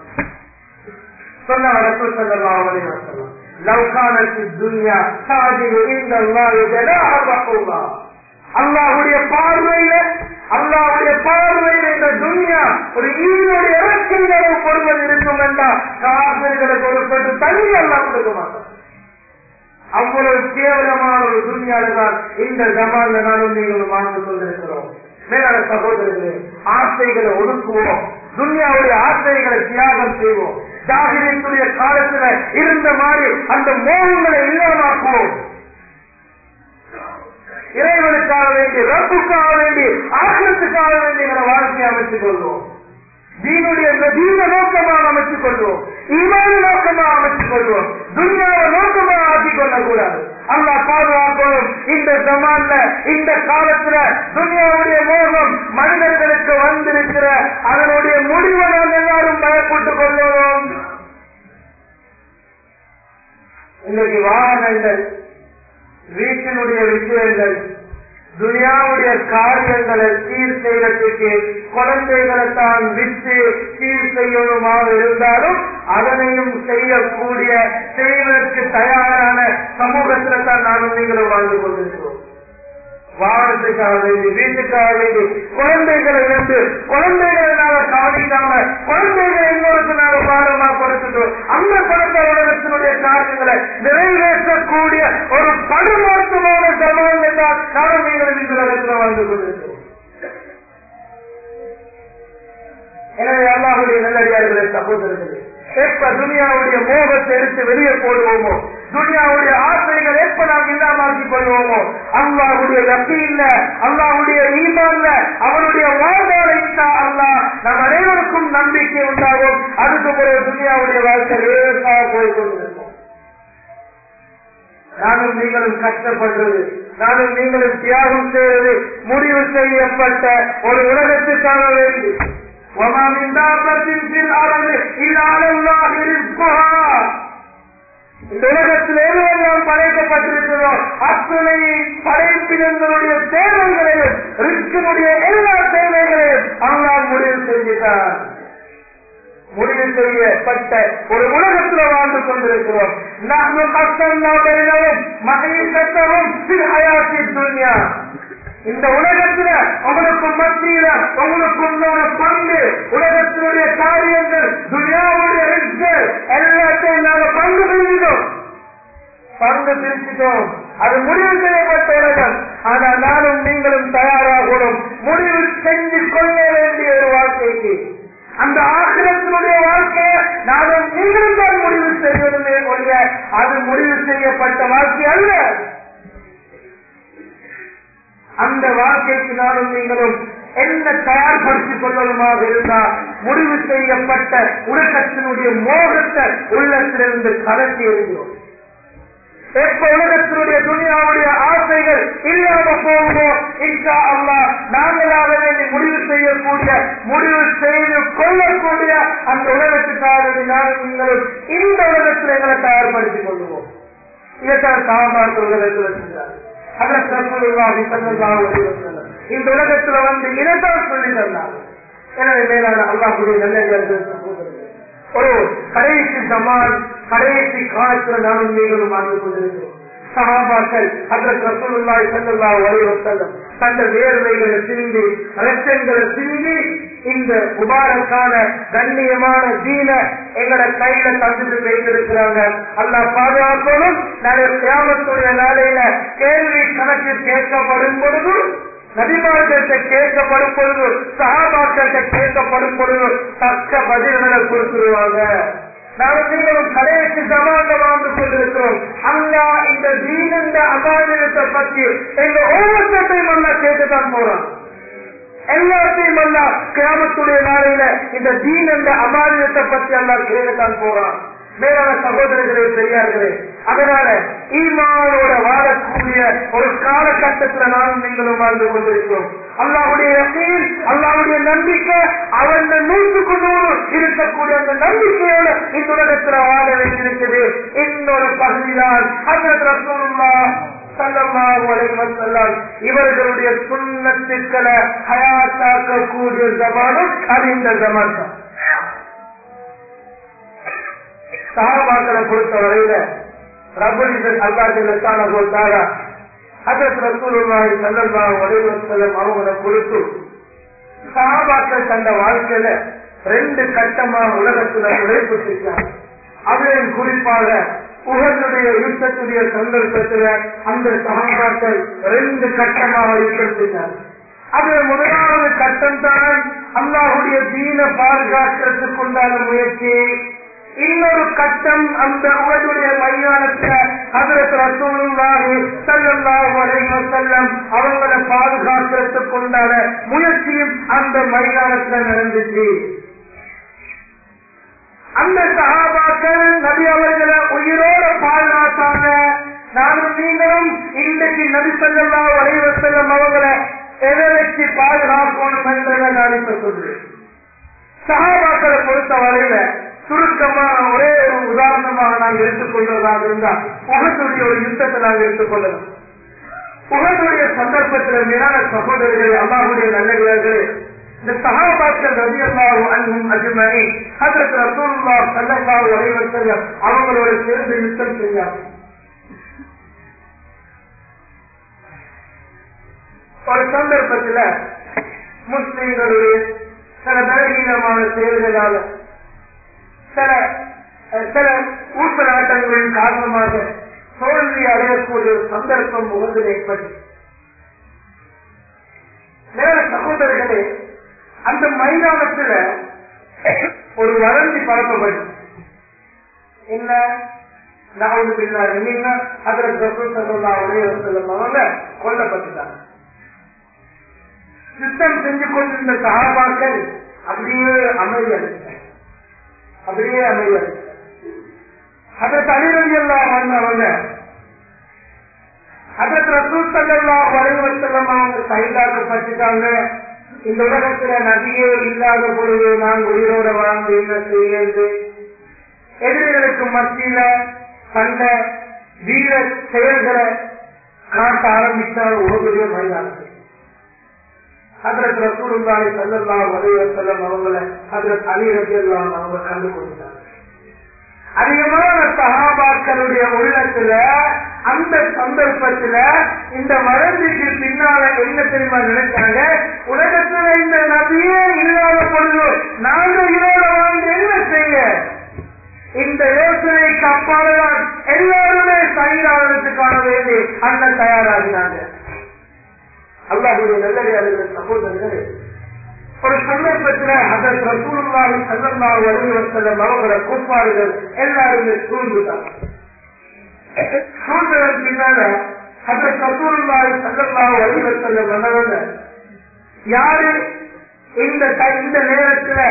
சொன்ன ரசூல் ஸல்லல்லாஹு அலைஹி வஸல்லம், லவ் கானத் துன்யா தாஜிபு இன்தல்லாஹி ஜனாஹ பஹுல்லா. அல்லாஹ்வுடைய பார்வையில அல்லாஹ்வுடைய பார்வையில இந்த துன்யா ஒரு ஈனுடைய இறக்கையில் அளவு பொறுமதி இருக்கும் என்றால் காபிர்களுக்கு ஒரு பெற்று தனி அல்லாஹ் கொடுக்க மாட்டார். அவ்வளவு கேவலமான ஒரு துன்யாலதான் இந்த ஜமான்ல நானும் நீங்களும் வாழ்ந்து கொண்டிருக்கிறோம். மேலான சகோதரர்களே, ஆசைகளை ஒதுக்குவோம், துன்யாவுடைய ஆசைகளை தியாகம் செய்வோம். ஜாகிலியத்துடைய காலத்துல இருந்த மாதிரி அந்த மோகங்களை இல்லாமக்குவோம். இறைவனுக்காக வேண்டி, ரப்புக்காக வேண்டி, ஆக்கிரத்துக்காக வேண்டி எங்களை வாழ்க்கையை அமைத்துக் கொள்வோம். தீனுடைய தீன நோக்கமாக அமைத்துக் கொள்வோம். ஈமான நோக்கமாக அமைத்துக் கொள்வோம். துன்யாவை நோக்கமாக ஆக்கிக் கொள்ளக்கூடாது. அல்லாஹ் பாதுகாக்கணும். இந்த ஜமான்ல இந்த காலத்துல துன்யாவுடைய மோகம் மனிதர்களுக்கு வந்திருக்கிற அதனுடைய முடிவை நாம் எல்லாரும் பயப்பட்டுக் கொள்வோம். இன்னைக்கு வாகனங்கள், வீட்டினுடைய விஷயங்கள், துனியாவுடைய காரியங்களை சீர் செய்யறதுக்கு குழந்தைகளை தான் விட்டு சீர் செய்யணுமாக இருந்தாலும் அதனையும் செய்யக்கூடிய செய்வதற்கு தயாரான சமூகத்தில் தான் நானும் நீங்களும் வாழ்ந்து கொண்டிருக்கிறோம். வாகனத்துக்காக வேண்டி, வீட்டுக்காக வேண்டி குழந்தைகளை இருந்து குழந்தைகளை நாங்க கவனிக்காம குழந்தைகளை இன்னொருக்கு நாங்க பாரமா கொடுத்துட்டோம். அந்த குழந்தை உலகத்தினுடைய காரியங்களை நிறைவேற்றக்கூடிய ஒரு படுமோசமான ஜமான் தான் நானும் நீங்களும் இந்த உலகத்தில் வாழ்ந்து கொண்டிருக்கிறோம். எனவே அல்லாஹ்வுடைய நல்லடியார்களே, சகோதரர்களே, எப்ப துனியாவுடைய மோகத்தை எடுத்து வெளியே போடுவோமோ, துனியாவுடைய ஆசைகள் எப்ப நாம் இல்லாமக்கிக் கொள்வோமோ, அல்லாஹ்வுடைய யகீன்ல, அல்லாஹ்வுடைய ஈமான்ல, அவனுடைய வாழ்வாளை அல்லாஹ் நம் அனைவருக்கும் நம்பிக்கை உண்டாகும். அதுக்கு பிறகு துனியாவுடைய வாழ்க்கை லேசாக போய்கொண்டிருக்கும். நானும் நீங்களும் கஷ்டப்படுறது, நானும் நீங்களும் தியாகம் செய்வது முடிவு செய்யப்பட்ட ஒரு உலகத்துக்காக வேண்டி. وَمَا مِنْ دَابَّةٍ فِي الْأَرْضِ إِلَّا عَلَى اللَّهِ رِزْقُهَا. இந்த உலகத்தில் எதுவெல்லாம் படைக்கப்பட்டிருக்கிறதோ அத்தனை படைப்பினங்களுடைய தேவைகளையும் ரிஸ்கினுடைய எல்லா தேவைகளையும் அல்லாஹ் முடிவு செஞ்சுட்டார். முடிவு செய்யப்பட்ட ஒரு உலகத்தில் வாழ்ந்து கொண்டிருக்கிறோம். நஹ்னு கஸ்ஸம்னா பைனஹும் மஹீஸத்தஹும் ஃபில் ஹயாத்தித் துன்யா. இந்த உலகத்துல உங்களுக்கு மத்தியில உங்களுக்கு ஒரு பங்கு, உலகத்தினுடைய காரியங்கள், துனியாவுடைய ரிஸ்க் எல்லாத்தையும் நாங்கள் பங்கு பிரிச்சிட்டோம் பங்கு பிரிச்சிட்டோம் அது முடிவு செய்யப்பட்ட உலகம். ஆனா நானும் நீங்களும் தயாராகணும் முடிவு செஞ்சு கொள்ள வேண்டிய ஒரு வாழ்க்கைக்கு. அந்த ஆக்கிரத்தினுடைய வாழ்க்கையை நானும் நீங்களும் தான் முடிவு செய்வதுமே ஒழிய அது முடிவு செய்யப்பட்ட வாழ்க்கை அல்ல. அந்த வாழ்க்கைக்கு நானும் நீங்களும் என்ன தயார்படுத்திக் கொள்ளலுமாக இருந்தால் முடிவு செய்யப்பட்ட உலகத்தினுடைய மோகத்தை உள்ளத்திலிருந்து கலட்டி எறிகிறோம். எப்ப உலகத்தினுடைய துனியாவுடைய ஆசைகள் இல்லாம போகுமோ, இன்ஷா அல்லாஹ் நாங்களாக வேண்டி முடிவு செய்யக்கூடிய, முடிவு செய்து கொள்ளக்கூடிய அந்த உலகத்துக்காக நானும் நீங்களும் இந்த உலகத்தில் எங்களை தயார்படுத்திக் கொள்வோம். இதைத்தான் சாமான் உலகத்தில் செஞ்சார். இந்த உலகத்துல வந்து இதைத்தான் சொல்லி தந்தாங்க. எனவே மேலான அல்லாஹ்வுடைய நல்லடியார்களே, ஒரு கடைசி ஜமான், கடைசி காலத்துல நானும் நீங்களும் வாழ்ந்து கொண்டிருக்கிறோம். சஹாபாக்கள் ஹஜ்ரத் ரசூலுல்லாஹி ஸல்லல்லாஹு அலைஹி வஸல்லம் தந்த வேர்வைகளை சிந்தி, ரத்தங்களை சிந்தி இந்த முபாரக்கான கண்ணியமான தீன எங்களை கையில தந்துட்டு வைத்திருக்கிறாங்க. அல்லாஹ் பாதுகாக்கணும். நாளை கியாமத்துடைய நாளையில கேள்வி கணக்கு கேட்கப்படும் பொழுது, நபிமார்கள்ட்ட கேட்கப்படும் பொழுது, சஹாபாக்கள்கிட்ட கேட்கப்படும் பொழுது தக்க பதில்களை கொடுத்துருவாங்க. நாங்கள் நீங்களும் கடைசி ஜமான்ல வாழ்ந்து கொண்டிருக்கிறோம். அல்லாஹ் இந்த தீன் என்ற அமானியத்தை பற்றி எங்க ஒவ்வொருத்தையும் அல்லா கேட்டுதான் போறான். எல்லாத்தையும் அல்லா கியாமத்துடைய நாளையில இந்த தீன் என்ற அமானியத்தை பற்றி அல்லா கேட்டுதான் போறான். மேலான சகோதரர்களே, பெரியார்களே, அதனால ஈமானோட வாழக்கூடிய ஒரு காலகட்டத்தில் நானும் நீங்களும் வாழ்ந்து கொண்டிருக்கிறோம். அல்லாஹ்வுடைய யகீன், அல்லாஹ்வுடைய நம்பிக்கை, அவன் நூற்றுக்கு நூறு இருக்கக்கூடிய அந்த நம்பிக்கையோட இந்த உலகத்தில் வாழ வேண்டியிருக்குது. இன்னொரு பகுதிதான் ஹஜ்ரத் ரசூலுல்லாஹ் ஸல்லல்லாஹு அலைஹி வஸல்லம் இவர்களுடைய சுன்னத்துக்களை ஹயாத்தாக்கக்கூடிய ஜமானும் அது இந்த ஜமான் தான். சஹாபாக்களை பொறுத்த வரையில ரப்பல் இஸ்ஸத் அல்லாஹ் ஜல்லல்லாஹு அலைஹி வஸல்லம் ஹஜ்ரத் ரசூலுல்லாஹி ஸல்லல்லாஹு அலைஹி வஸல்லம் அவங்களை கொடுத்து சஹாபாக்கள் தந்த வாழ்க்கையில ரெண்டு கட்டமா உலகத்துல உழைப்பு செஞ்சாங்க. அதிலும் குறிப்பாக உஹதுடைய யுத்தத்துடைய சந்தர்ப்பத்துல அந்த சஹாபாக்கள் ரெண்டு கட்டமாக யுத்தம் செஞ்சாங்க. அது முதலாவது கட்டம் தான் அல்லாஹ்வுடைய தீனை பாதுகாக்கிறதுக்கு உண்டான முயற்சி. இன்னொரு கட்டம் அந்த உஹதுடைய மைதானத்துல ஹஜ்ரத் ரசூலுல்லாஹி ஸல்லல்லாஹு அலைஹி வஸல்லம் அவங்களை பாதுகாக்கிறதுக்கு உண்டான முயற்சியும் அந்த மைதானத்துல நடந்துச்சு. அந்த சஹாபாக்கள் நபி அவர்களை உயிரோட பாதுகாத்தாங்க. நானும் நீங்களும் இன்றைக்கு நபி ஸல்லல்லாஹு அலைஹி வஸல்லம் அவங்களை எதை வச்சு பாதுகாக்கணும் என்றதை நான் இப்ப சொல்றேன். சஹாபாக்களை பொறுத்த வரையில சுருக்கமான ஒரே ஒரு உதாரணமாக நாங்கள் எடுத்துக்கொள்வதாக இருந்தால் உஹதுடைய ஒரு யுத்தத்தை நாங்கள் எடுத்துக்கொள்ளலாம். உஹதுடைய சந்தர்ப்பத்தில் மேலான சகோதரர்களே, அல்லாஹ்வுடைய நல்லடியார்களே, இந்த சஹாபாக்கள் ரலியல்லாஹு அன்ஹும் அஜ்மஈன் ஹஜ்ரத் ரசூலுல்லாஹ் ஸல்லல்லாஹு அலைஹி வஸல்லம் அவங்களோட சேர்ந்து யுத்தம் செஞ்சாங்க. ஒரு சந்தர்ப்பத்தில் முஸ்லிம்களுடைய சில பலகீனமான செயல்களால சில சில ஊசலாட்டங்களின் காரணமாக தோல்வி அடையக்கூடிய ஒரு சந்தர்ப்பம் உகதில் ஏற்பட்டு வேற சகோதரர்களே, அந்த மைதானத்துல ஒரு வதந்தி பரப்பப்படும். என்ன நாவது பின்னாடி நீங்க ஹஜ்ரத் ரசூல் ஸல்லல்லாஹு அலைஹி வஸல்லம் அவங்க கொல்லப்பட்டுட்டாங்க. யுத்தம் செஞ்சு கொண்டிருந்த சஹாபாக்கள் அப்படியே அமைதியாக அப்படியே அமைதியாக ஹஜ்ரத் அலி ரலியல்லாஹு அன்ஹு அவங்க ஹஜ்ரத் ரசூல் ஸல்லல்லாஹு அலைஹி வஸல்லம் அவங்க கைதாக்கப்பட்டுட்டாங்க. இந்த உலகத்துல நபியே இல்லாத பொழுது நான் உயிரோட வாழ்ந்து என்ன செய்யறது? எதிரிகளுக்கு மத்தியில தந்த வீர செயல்களை காட்ட ஆரம்பித்தால் உலகுடைய மைதானத்தில் ஹஜ்ரத் ரசூலுல்லாஹி ஸல்லல்லாஹு அலைஹி வஸல்லம் அவங்களை ஹஜ்ரத் அலி ரலியல்லாஹு அவங்க கண்டு கொண்டாங்க. அதிகமான சஹாபாக்களுடைய உள்ளத்துல அந்த சந்தர்ப்பத்துல இந்த வதந்திக்கு பின்னால என்ன தெரியுமா நினைச்சாங்க? உலகத்துல இந்த நபியே இல்லாத பொழுது நாங்க இதோட வாழ்ந்து என்ன செய்ய? இந்த யோசனைக்கு அப்பாலதான் எல்லாருமே சகிதானத்துக்கான வேண்டி அண்ணன் தயாராகினாங்க. அல்லாஹ்வுடைய நல்லடியார்களே, சகோதரர்களே, ஒரு சந்தர்ப்பத்தில் ஹஜ்ரத் ரசூலுல்லாஹி ஸல்லல்லாஹு அலைஹி வஸல்லம் அவங்கள குஃபார்கள் எல்லாருமே சூழ்ந்துட்டாங்க. சூழ்ந்ததன் பின்னால ஹஜ்ரத் ரசூலுல்லாஹி ஸல்லல்லாஹு அலைஹி வஸல்லம் வந்தவங்க யாரு இந்த இந்த நேரத்தில்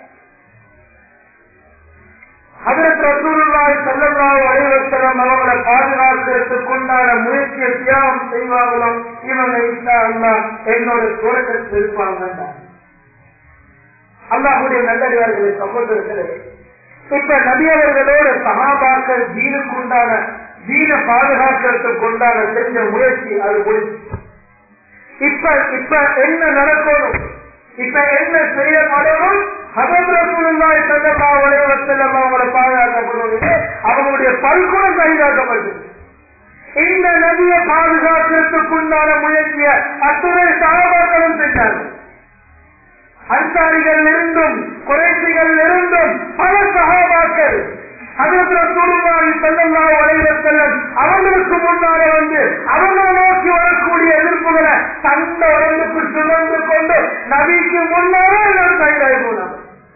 ஹஜ்ரத் ரசூலுல்லாஹி ஸல்லல்லாஹு அலைஹி வஸல்லம் அவங்களை பாதுகாக்கிறதுக்கு உண்டான முயற்சியை தியாகம் செய்வாங்களோ இவங்க இன்ஷா அல்லாஹ் என்னோட சுவர்க்கத்தில் இருப்பாங்க. அல்லாஹ்வுடைய நல்லடியார்களே, சகோதரர்களே, இப்ப நபி அவர்களோட சஹாபாக்கள் தீனுக்கு உண்டான தீன பாதுகாக்கிறதுக்கு உண்டான செஞ்ச முயற்சி அது முடிச்சு. இப்ப இப்ப என்ன நடக்கணும்? இப்ப என்ன செய்யப்படணும்? ஹஜ்ரத் ரசூலுல்லாஹி ஸல்லல்லாஹு அலைஹி வஸல்லம் அவங்களை பாதுகாக்கப்படணும். அவங்களுடைய பல்குணம் கைதாக்கப்பட்டது. இந்த நபியை பாதுகாக்கிறதுக்கு உண்டான முயற்சியை அத்துணை சஹாபாக்களும் செஞ்சார்கள். அன்சாரிகள் இருந்தும் குறைஷிகள் இருந்தும் பல சஹாபாக்கள் ஹஜ்ரத் ரசூலுல்லாஹி ஸல்லல்லாஹு அலைஹி வஸல்லம் அவங்களுக்கு முன்னால வந்து அவங்களை நோக்கி வரக்கூடிய எதிர்ப்புகளை தந்த உடம்புக்கு சுமந்து கொண்டு நபிக்கு முன்னாலே எல்லாம் கைதாகி போனாங்க.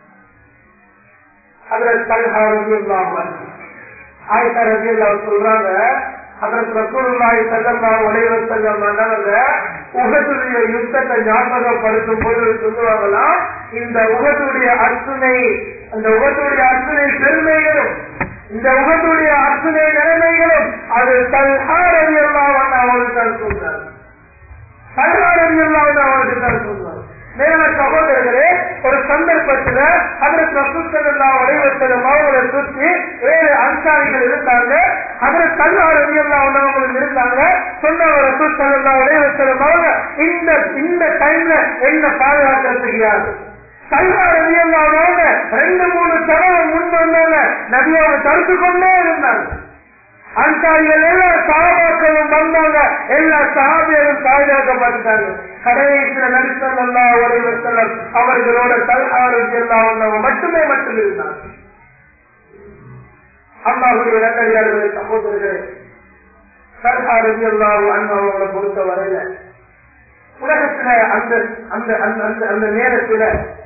ஹஜ்ரத் தல்ஹா ரலியல்லாஹு அன்ஹு ஆயிஷா ரலியல்லாஹு சொல்றாங்க, ஹஜ்ரத் ரசூலுல்லாஹி ஸல்லல்லாஹு அலைஹி வஸல்லம் வந்தவங்க உஹதுடைய யுத்தத்தை ஞாபகப்படுத்தும் போது சொல்லுவாங்களாம், இந்த உஹதுடைய அர்ச்சனை அந்த உஹதுடைய அர்ச்சனை பெருமைகளும் இந்த உஹதுடைய அர்ச்சனை நிலைமைகளும் அது தல்ஹா ரலியல்லாஹு அன்ஹு அவங்களுக்கு தான் சொல்றாங்க. தல்ஹா ரலியல்லாஹு அன்ஹு அவங்களுக்கு தான் சொல்றாங்க. மேல சகோதரர்களே, ஒரு சந்தர்ப்பத்தில் ஹஜ்ரத் ரசூல் ஸல்லல்லாஹு அலைஹி வஸல்லம் அவங்களை சுற்றி ஏழு அன்சாரிகள் இருந்தாங்க. ஹஜ்ரத் தல்ஹா ரலியல்லாஹு அன்ஹு அவங்களுக்கு இருந்தாங்க. சொன்னாங்க ரசூல் ஸல்லல்லாஹு அலைஹி வஸல்லம் அவங்க இந்த இந்த டைம்ல என்ன பாதுகாக்கிறதுக்கு யாரு? தல்ஹா ரலியல்லாஹு அன்ஹு அவங்க ரெண்டு மூணு தடவை முன் வந்தாங்க. நபியோட தடுத்து கொண்டே இருந்தாங்க. அன்சாரிகள் எல்லா சஹாபாக்களும் வந்தாங்க. எல்லா சஹாபியரும் பாதுகாக்கப்பட்டாங்க. கடைசியில நபி ஸல்லல்லாஹு அலைஹி வஸல்லம் அவர்களோட தல்ஹா ரலியல்லாஹு அன்ஹு மட்டுமே மட்டும் இருந்தாங்க. அல்லாஹ்வுடைய நல்லடியார்களே, சகோதரர்களே, தல்ஹா ரலியல்லாஹு அன்ஹு அவங்களை பொறுத்த வரையில உலகத்துல அந்த அந்த அந்த நேரத்துல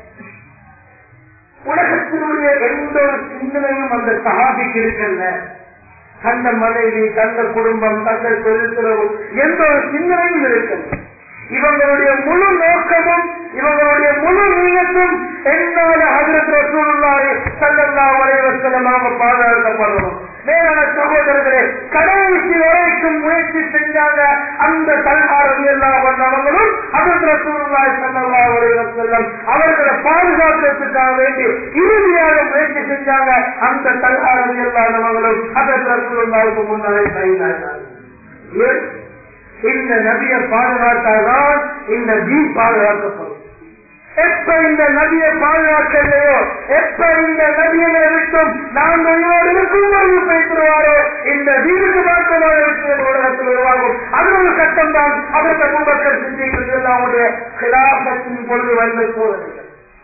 உலகத்தினுடைய எந்த ஒரு சிந்தனையும் அந்த சஹாபிக்கு இருக்கல்ல. தந்த மனைவி, தந்த குடும்பம், தந்த தொழில்துறவு எந்த ஒரு சிந்தனையும் இருக்கல்ல. இவங்களுடைய முழு நோக்கமும் இவங்களுடைய முழு நீயத்தும் என்னால ஹஜ்ரத் ரசூலுல்லாஹி ஸல்லல்லாஹு அலைஹி வஸல்லம் அவங்க பாதுகாக்கப்படணும். மேலான சகோதரர்களே, கடைசி வரைக்கும் முயற்சி செஞ்சாங்க. அந்த தல்ஹா ரலியல்லாஹு அன்ஹு அவங்களும் ஹஜ்ரத் ரசூலுல்லாஹி ஸல்லல்லாஹு அலைஹி வஸல்லம் அவர்களை பாதுகாக்கிறதுக்காக வேண்டி இறுதியாக முயற்சி செஞ்சாங்க. அந்த தல்ஹா ரலியல்லாஹு அன்ஹு அவங்களும் ஹஜ்ரத் ரசூலுல்லாஹிக்கு முன்னாலே ஷஹீதானார்கள். இந்த நபியை பாதுகாத்தால்தான் இந்த தீன் பாதுகாக்கப்படும். எப்ப இந்த நபியை பாதுகாக்கலையோ, எப்ப இந்த நபியை விட்டும் நாங்கள் இருக்கும் பொழுது பேசுவாரோ, இந்த தீனுக்கு மாற்றமான விஷயம் உலகத்தில் உருவாகும். அது ஒரு கட்டம் தான் அதற்கு அபூபக்கர் சித்திக் அவருடைய கிலாபத்தின் பொழுது வந்த சோதனைகள்.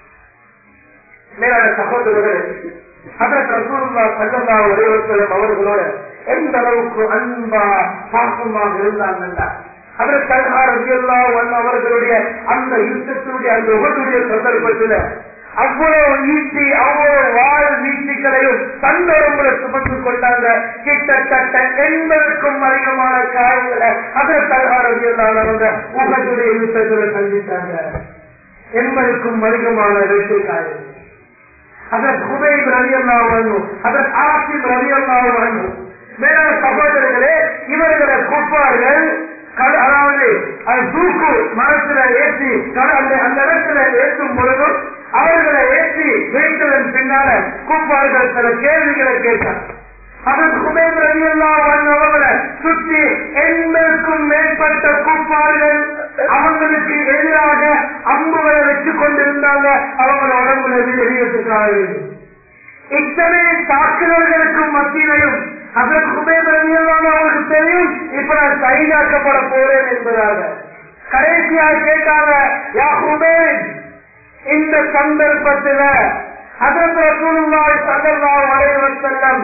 மேலான சகோதரர்களே, அதற்கு ரசூலுல்லாஹி ஸல்லல்லாஹு அலைஹி வஸல்லம் அவர்களோட எந்த அளவுக்கு அன்பா பாசமாக இருந்தாங்க. அதற்கு தல்ஹா ரலியல்லாஹு அன்ஹு அவர்களுடைய அந்த யுத்தத்தினுடைய அந்த உஹதுடைய சந்தர்ப்பத்தில் அவ்வளவு ஈட்டி அவ்வளவு வாழ் வீச்சுக்களையும் தந்தரம்புல சுமந்து கொண்டாங்க. கிட்டத்தட்ட எண்பதுக்கும் அதிகமான காயங்களை அதற்கு தல்ஹா ரலியல்லாஹு அன்ஹு உஹதுடைய யுத்தத்தில் சந்தித்தாங்க. எண்பதுக்கும் அதிகமான இரட்டை காயங்கள். அதற்கு ஹுபைப் ரலியல்லாஹு அன்ஹு, அதற்கு ஆசிம் ரலியல்லாஹு அன்ஹு. மேலான சகோதரர்களே, இவர்களை கூப்பார்கள். அதாவது தூக்கு மரத்துல ஏற்றி அந்த இடத்துல ஏற்றும் பொழுதும் அவர்களை ஏற்றி வைத்ததன் பின்னால கூப்பார்கள் சில கேள்விகளை கேட்டார். அதற்கு ஹுபைப் ரலியல்லாஹு அன்ஹு அவர்களை சுற்றி எண்பதுக்கும் மேற்பட்ட கூப்பார்கள் அவங்களுக்கு எதிராக அம்புகளை வச்சு கொண்டிருந்தாங்க. அவங்கள உடம்புல வெளியேற்றுக்காக இத்தனை தாக்குதல்களுக்கும் மத்தியிலையும் அதற்கு ஹுபைப் ரலியல்லாஹு அன்ஹு அவங்களுக்கு தெரியும் இப்ப நான் ஷஹீதாக்கப்பட போறேன் என்பதாக. கடைசியாக கேட்டாங்க, யா ஹுபைப், இந்த சந்தர்ப்பத்தில் ஹஜ்ரத் ரசூலுல்லாஹி ஸல்லல்லாஹு அலைஹி வஸல்லம்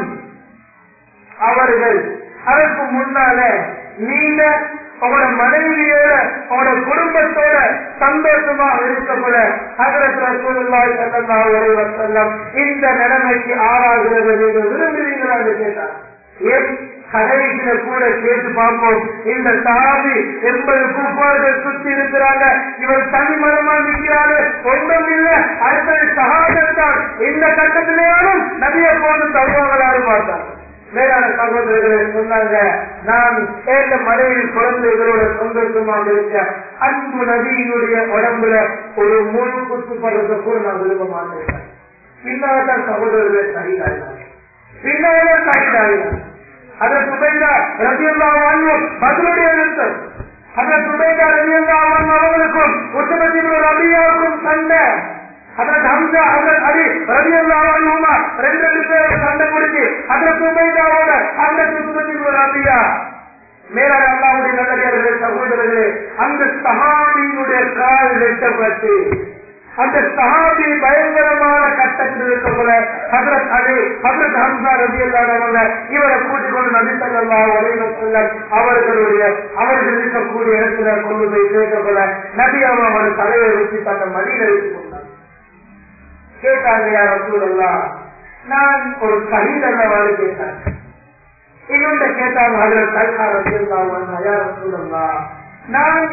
அவர்கள் அதற்கு முன்னால நீங்க உங்களோட மனைவியோட உங்களோட குடும்பத்தோட சந்தோஷமாக இருக்கப்பட ஹஜ்ரத் ரசூலுல்லாஹி ஸல்லல்லாஹு அலைஹி வஸல்லம் இந்த நிலைமைக்கு ஆளாகிறது நீங்க விரும்புகிறீங்களா என்று கேட்டார். ஏன் கடைசியில கூட கேட்டு பார்ப்போம். இந்த சாதி எண்பது கூப்பாடுகள் சுத்தி இருக்கிறாங்க, இவர் தனி மரமா நிற்கிறாரு, ஒன்றும் இல்லை, அடுத்தது சகாதத்தான். இந்த கட்டத்திலேயாலும் நபிய போது தருவாங்களாரு பார்த்தாங்க. மேலான சகோதரர்களை சொன்னாங்க, நான் ஏற்ற மனைவி குழந்தைகளோட சந்தோஷமாக இருக்க அன்பு நபியினுடைய உடம்புல ஒரு முழு குத்து படுறத கூட நான் விரும்ப மாட்டேன். பின்னால்தான் சகோதரர்களை சகிதாயினாங்க, பின்னால்தான் சகிதாயினாங்க. அதற்கு சுபைதா ரலியல்லாஹு அன்ஹு பதிலுடைய நிறுத்தம். அதற்கு சுபைதா ரலியல்லாஹு அன்ஹு அவர்களுக்கும் உத்பத் இப்னு ரபியாவுக்கும் சண்டை. அதற்கு ஹம்சா அதற்கு அலி ரலியல்லாஹு அன்ஹுமா ரெண்டு ரெண்டு பேரும் சண்டை பிடிச்சி அதற்கு சுபைதாவோட அதற்கு உத்பத் இப்னு ரபியா. மேலான அல்லாஹ்வுடைய நல்லடியார்களே, சகோதரர்களே, அந்த சஹாபியினுடைய கால் வெட்டப்பட்டு அந்த சஹாபி பயங்கரமான கட்டத்தில் இருக்கக்கூட ஹஜ்ரத் அலி ஹஜ்ரத் ஹம்சா ரலியல்லாஹு அன்ஹு இவரை கூட்டிக் கொண்டு நபி ஸல்லல்லாஹு அலைஹி வஸல்லம் அவர்களுடைய அவர்கள் இருக்கக்கூடிய இடத்துல கொண்டு போய் சேர்க்கக்கூட நபி அவரோட தலையை வச்சு தன்னை மடியில வைத்துக் கொண்டார். கேட்டாங்க, யா ரசூலல்லாஹ், நான் ஒரு ஷஹீத் அல்லவாறு கேட்டாங்க. இன்னொன்று கேட்டாங்க ஹஜ்ரத் தல்ஹா ரலியல்லாஹு அன்ஹு, யா ரசூலல்லாஹ், நான்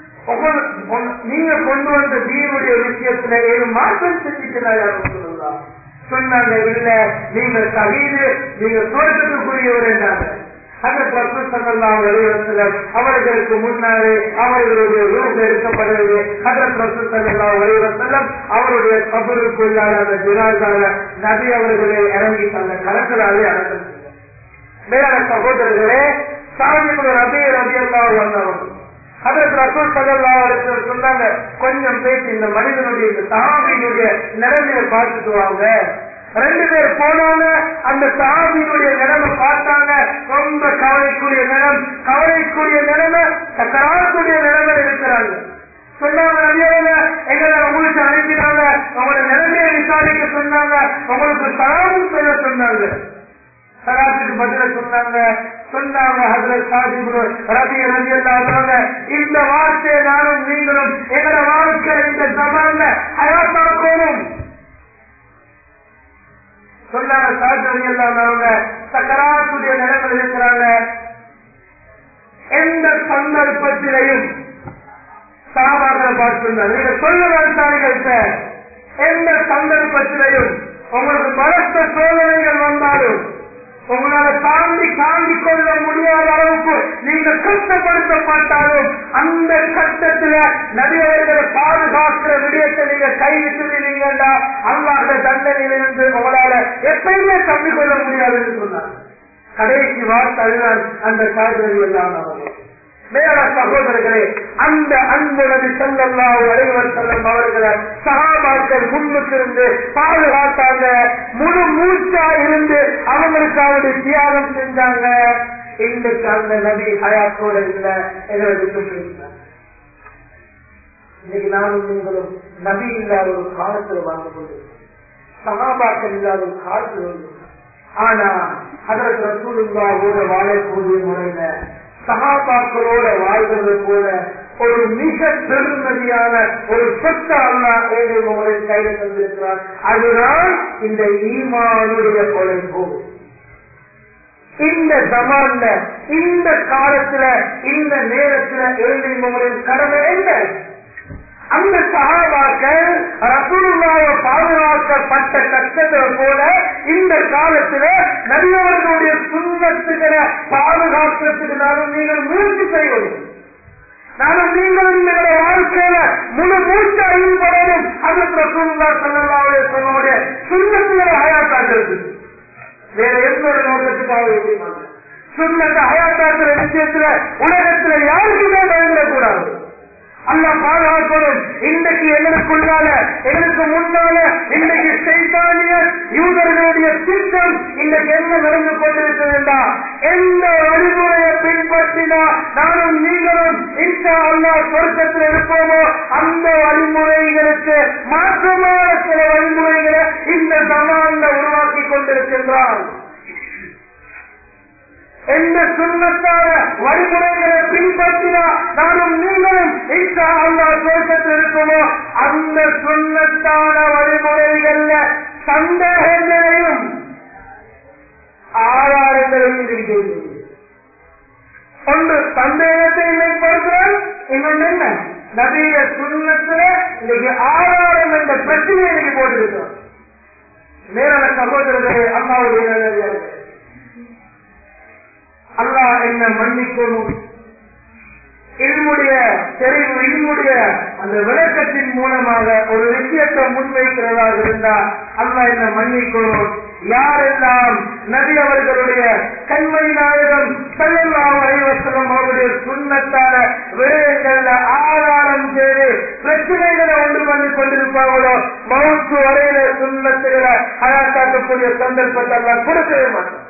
நீங்க கொண்டு வந்த தீனுடைய விஷயத்துல ஏழு மாற்றம் செஞ்சுட்டா யாரும் சொல்லலாம். சொன்னாங்க, இல்ல, நீங்க ஷஹீது, நீங்க சுவர்க்கத்துக்குரியவர் என்றாங்க. ஹஜ்ரத் ரசூல் ஸல்லல்லாஹு அலைஹி வஸல்லம் அவர்களுக்கு முன்னாலே அவர்களுடைய ரூஹ் எடுக்கப்படுவது. ஹஜ்ரத் ரசூல் ஸல்லல்லாஹு அலைஹி வஸல்லம் அவருடைய கபருக்குள்ளான அந்த ஜனாஸால நபி அவர்களை இறங்கி தந்த கலக்கலாலே அடக்கம் செய்தார். மேலான சகோதரர்களே, ஸஅத் இப்னு ரபீ ரலியல்லாஹு அன்ஹு அதற்கு ரசூல் ஸல்லல்லாஹு அலைஹி வஸல்லம் சொன்னாங்க, கொஞ்சம் பேசி இந்த மனிதனுடைய இந்த சஹாபியினுடைய நிலைமையை பார்த்துட்டு வாங்க. ரெண்டு பேர் போனாங்க, அந்த சஹாபியினுடைய நிலைமை பார்த்தாங்க. ரொம்ப கவலைக்குரிய நிலம் கவலைக்குரிய நிலைமை சக்கராத்துடைய நிலைமை இருக்கிறாங்க. சொன்னாங்க, எங்களை உங்களுக்கு அனுப்பினாங்க, உங்களோட நிலைமையை விசாரிக்க சொன்னாங்க, உங்களுக்கு சலாம் சொல்ல சொன்னாங்க. சலாத்துக்கு பதில சொன்னாங்க சொன்னாங்க ஹஜ்ரத் ஸஅத் இப்னு ரபீ ரலியல்லாஹு அன்ஹு, இந்த வார்த்தையை நானும் நீங்களும் எங்களோட வாழ்க்கை இந்த ஜமான்ல ஹயாத்தாக்கணும். சொன்னாங்க சாட்சி எல்லாம் அவங்க சக்கராத்துடைய நிலைமையில் இருக்கிறாங்க. எந்த சந்தர்ப்பத்திலையும் சாபாக்களை பார்த்திருந்தாங்க. நீங்க சொல்லுவாங்க, எந்த சந்தர்ப்பத்திலையும் உங்களுக்கு பலத்த சோதனைகள் வந்தாலும் உங்களால தாண்டி தாண்டி கொள்ள முடியாத அளவுக்கு நீங்க கஷ்டப்படுத்தப்பட்டாலும் அந்த கட்டத்துல நபியவர்களை பாதுகாக்கிற விடயத்தை நீங்க கைவிட்டுறீங்கன்னா அல்லாஹ்வுடைய தண்டனையிலிருந்து உங்களால எப்பயுமே தப்பி கொள்ள முடியாது என்று சொன்னார். கடைசி வார்த்தை அதுதான் அந்த சாதனை எல்லாம் அவர்கள். மேல சகோதரர்களே, அந்த அன்பு நபி ஸல்லல்லாஹு அலைஹி வஸல்லம் அவர்களை சஹாபாக்கள் முன்னுக்கு இருந்து பாதுகாத்தாங்க. முழு மூச்சா இருந்து அவங்களுக்காக தியாகம் செஞ்சாங்க. இன்றைக்கு அந்த நபி ஹயாத்தோட இல்ல, எங்களை விட்டு போயிருந்தாங்க. இன்னைக்கு நானும் நீங்களும் நபி இல்லாத ஒரு காலத்தில் வாழ்ந்து கொண்டிருக்கோம், சஹாபாக்கள் இல்லாத ஒரு காலத்தில் இருந்திருக்கோம். ஆனா ஹஜ்ரத் ரசூலுல்லாஹோட வாழக்கூடிய முறையில சஹாபாக்களோட வாழ்வது போல ஒரு மிக பெருமதியான ஒரு சொத்து அல்லாஹ் உங்களை கையில் தந்திருக்கிறார். அதுதான் இந்த ஈமானுடைய கொலைப்பு. இந்த ஜமான்ல, இந்த காலத்துல, இந்த நேரத்துல ஏழை உங்களின் கடமை என்ன? அந்த சஹாபாக்கள் ரசூலுல்லாஹ்வை பாதுகாக்கப்பட்ட கஷ்டத்தை போல இந்த காலத்துல நபியவர்களுடைய சுன்னத்துகளை பாதுகாக்கிறதுக்கு நானும் நீங்கள் முயற்சி செய்யணும். நானும் நீங்கள் எங்களுடைய வாழ்க்கையில முழு மூச்சா ஈடுபடணும். ஹஜ்ரத் ரசூலுல்லாஹ் ஸல்லல்லாஹு அலைஹி வஸல்லம் சுன்னத்துகளை ஹயாத்தாக்குறது வேற எந்த ஒரு நோக்கத்துக்காக சுன்னத்தை ஹயாத்தாக்குற விஷயத்துல உலகத்துல யாருக்குமே பயன்படக்கூடாது. அல்லாஹ் பாதுகாக்கணும். இன்றைக்கு எங்களுக்குள்ளால, எங்களுக்கு முன்னால இன்றைக்கு சைத்தானிய யூதர்களுடைய திட்டம் இன்றைக்கு என்ன நடந்து கொண்டிருக்கிறதா? எந்த வழிமுறையை பின்பற்றினா நானும் நீங்களும் இன்ஷா அல்லாஹ் சொர்க்கத்தில் இருப்போமோ அந்த வழிமுறைகளுக்கு மாற்றமான சில வழிமுறைகளை இந்த ஜமான்ல உருவாக்கி கொண்டிருக்கின்றான். எந்த சுன்னத்தான வழிமுறைகளை பின்பற்றினா நானும் நீங்களும் இன்ஷா அல்லாஹ் சொர்க்கத்தில் இருக்குமோ அந்த சுன்னத்தான வழிமுறைகள்ல சந்தேகங்களையும் ஆதாரங்களையும் இருக்கிறது. ஒன்று சந்தேகத்தை மேற்படுத்துதல், இன்னொன்று என்ன நபிய சுன்னத்துல இன்னைக்கு ஆதாரம் என்ற பிரச்சனை இன்னைக்கு போட்டிருக்கிறோம். நேரான சகோதரர்களே, அல்லாஹ்வுடைய நல்லடியார்களே, அல்லாஹ் என்ன மன்னிக்கணும். இல்முடைய தெரிவு, இல்முடைய அந்த விளக்கத்தின் மூலமாக ஒரு விஷயத்தை முன்வைக்கிறதாக இருந்தா அல்லாஹ் என்ன மன்னிக்கணும். யாரெல்லாம் நபி அவர்களுடைய கண்மை நாயகம் ஸல்லல்லாஹு அலைஹி வஸல்லம் அவருடைய சுன்னத்தான விடயங்கள்ல ஆதாரம் செய்து பிரச்சனைகளை ஒன்று பண்ணி கொண்டிருப்பாங்களோ மவுத்து வரையில சுன்னத்துகளை ஹயாத்தாக்கக்கூடிய சந்தர்ப்பத்தை எல்லாம் கொடுக்கவே மாட்டோம்.